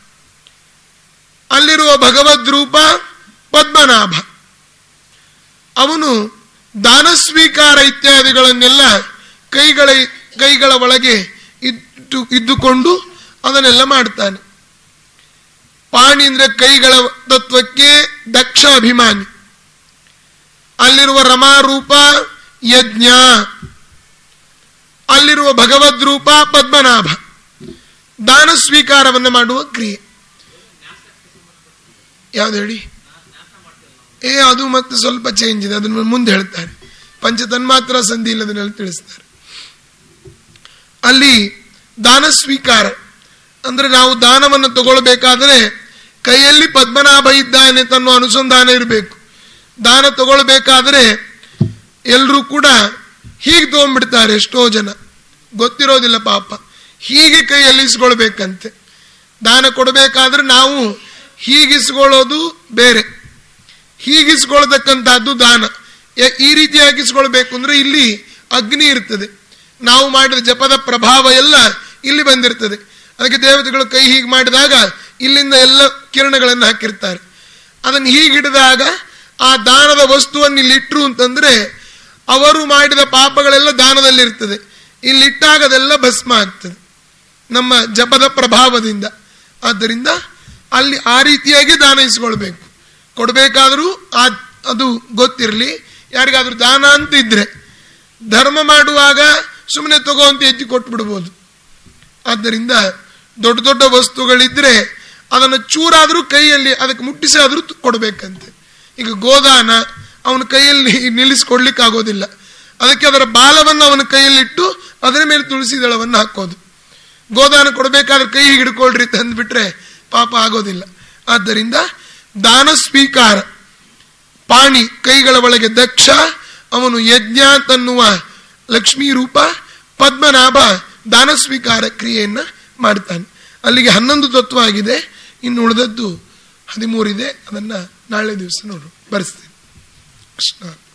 ಅಲ್ಲಿರುವ ಭಗವದ್ ರೂಪ ಪದ್ಮನಾಭ. ಅವನು ದಾನ ಸ್ವೀಕಾರ ಇತ್ಯಾದಿಗಳನ್ನೆಲ್ಲ ಕೈಗಳ ಕೈಗಳ ಒಳಗೆ ಇದ್ದು ಇದ್ದುಕೊಂಡು ಅದನ್ನೆಲ್ಲ ಮಾಡ್ತಾನೆ. ಪಾಣಿ ಅಂದ್ರೆ ಕೈಗಳ ತತ್ವಕ್ಕೆ ದಕ್ಷ ಅಭಿಮಾನಿ. ಅಲ್ಲಿರುವ ರಮಾರೂಪ ಯಜ್ಞ, ಅಲ್ಲಿರುವ ಭಗವದ್ ರೂಪ ಪದ್ಮನಾಭ. ದಾನ ಸ್ವೀಕಾರವನ್ನು ಮಾಡುವ ಕ್ರಿಯೆ ಯಾವ್ದು ಹೇಳಿ? ಏ ಅದು ಮತ್ತೆ ಸ್ವಲ್ಪ ಚೇಂಜ್ ಇದೆ, ಅದನ್ನು ಮುಂದೆ ಹೇಳ್ತಾರೆ. ಪಂಚ ತನ್ಮಾತ್ರ ಸಂಧಿ ಇಲ್ಲದನ್ನೆಲ್ಲ ತಿಳಿಸ್ತಾರೆ. ಅಲ್ಲಿ ದಾನ ಸ್ವೀಕಾರ ಅಂದ್ರೆ ನಾವು ದಾನವನ್ನು ತಗೊಳ್ಬೇಕಾದ್ರೆ ಕೈಯಲ್ಲಿ ಪದ್ಮನಾಭ ಇದ್ದಾನೆ ತನ್ನೋ ಅನುಸಂಧಾನ ಇರಬೇಕು. ದಾನ ತಗೊಳ್ಬೇಕಾದ್ರೆ ಎಲ್ಲರೂ ಕೂಡ ಹೀಗೆ ತಗೊಂಡ್ಬಿಡ್ತಾರೆ. ಎಷ್ಟೋ ಜನ ಗೊತ್ತಿರೋದಿಲ್ಲ ಪಾಪ, ಹೀಗೆ ಕೈಯಲ್ಲಿ ಇಸ್ಕೊಳ್ಬೇಕಂತೆ. ದಾನ ಕೊಡಬೇಕಾದ್ರೆ ನಾವು ಹೀಗಿಸ್ಕೊಳ್ಳೋದು ಬೇರೆ, ಹೀಗಿಸ್ಕೊಳ್ತಕ್ಕಂಥದ್ದು ದಾನ. ಈ ರೀತಿಯಾಗಿ ಇಸ್ಕೊಳ್ಬೇಕು ಅಂದ್ರೆ ಇಲ್ಲಿ ಅಗ್ನಿ ಇರ್ತದೆ, ನಾವು ಮಾಡಿದ ಜಪದ ಪ್ರಭಾವ ಎಲ್ಲ ಇಲ್ಲಿ ಬಂದಿರ್ತದೆ. ಅದಕ್ಕೆ ದೇವತೆಗಳು ಕೈ ಹೀಗೆ ಮಾಡಿದಾಗ ಇಲ್ಲಿಂದ ಎಲ್ಲ ಕಿರಣಗಳನ್ನು ಹಾಕಿರ್ತಾರೆ. ಅದನ್ನು ಹೀಗೆ ಹಿಡಿದಾಗ ಆ ದಾನದ ವಸ್ತುವನ್ನು ಇಲ್ಲಿ ಇಟ್ರು ಅಂತಂದ್ರೆ ಅವರು ಮಾಡಿದ ಪಾಪಗಳೆಲ್ಲ ದಾನದಲ್ಲಿರ್ತದೆ. ಇಲ್ಲಿಟ್ಟಾಗ ಅದೆಲ್ಲ ಭಸ್ಮ ಆಗ್ತದೆ ನಮ್ಮ ಜಪದ ಪ್ರಭಾವದಿಂದ. ಆದ್ದರಿಂದ ಅಲ್ಲಿ ಆ ರೀತಿಯಾಗಿ ದಾನ ಇಸ್ಕೊಳ್ಬೇಕು. ಕೊಡಬೇಕಾದ್ರೂ ಅದು ಗೊತ್ತಿರಲಿ. ಯಾರಿಗಾದ್ರೂ ದಾನ ಅಂತ ಇದ್ರೆ ಧರ್ಮ ಮಾಡುವಾಗ ಸುಮ್ಮನೆ ತಗೋ ಅಂತ ಎತ್ತಿ ಕೊಟ್ಟು ಬಿಡ್ಬೋದು. ಆದ್ದರಿಂದ ದೊಡ್ಡ ದೊಡ್ಡ ವಸ್ತುಗಳಿದ್ರೆ ಅದನ್ನು ಚೂರಾದ್ರೂ ಕೈಯಲ್ಲಿ ಅದಕ್ಕೆ ಮುಟ್ಟಿಸಿ ಆದ್ರೂ ಕೊಡ್ಬೇಕಂತೆ. ಈಗ ಗೋದಾನ ಅವನ ಕೈಯಲ್ಲಿ ನಿಲ್ಲಿಸ್ಕೊಡ್ಲಿಕ್ಕೆ ಆಗೋದಿಲ್ಲ, ಅದಕ್ಕೆ ಅದರ ಬಾಲವನ್ನು ಅವನ ಕೈಯಲ್ಲಿಟ್ಟು ಅದರ ಮೇಲೆ ತುಳಸಿ ದಳವನ್ನು ಹಾಕೋದು. ಗೋದಾನ ಕೊಡಬೇಕಾದ್ರೆ ಕೈ ಹಿಡ್ಕೊಳ್ರಿ ತಂದ್ಬಿಟ್ರೆ ಪಾಪ ಆಗೋದಿಲ್ಲ. ಆದ್ದರಿಂದ ದಾನ ಸ್ವೀಕಾರ, ಪಾಣಿ ಕೈಗಳ ಒಳಗೆ ದಕ್ಷ, ಅವನು ಯಜ್ಞ ತನ್ನುವ ಲಕ್ಷ್ಮೀ ರೂಪ, ಪದ್ಮನಾಭ ದಾನ ಸ್ವೀಕಾರ ಕ್ರಿಯೆಯನ್ನ ಮಾಡ್ತಾನೆ. ಅಲ್ಲಿಗೆ ಹನ್ನೊಂದು ತತ್ವ ಆಗಿದೆ. ಇನ್ನು ಉಳಿದದ್ದು ಹದಿಮೂರಿದೆ, ಅದನ್ನ ನಾಳೆ ದಿವಸ ನೋಡು ಬರೆಸ್ತೀನಿ. ಕೃಷ್ಣ.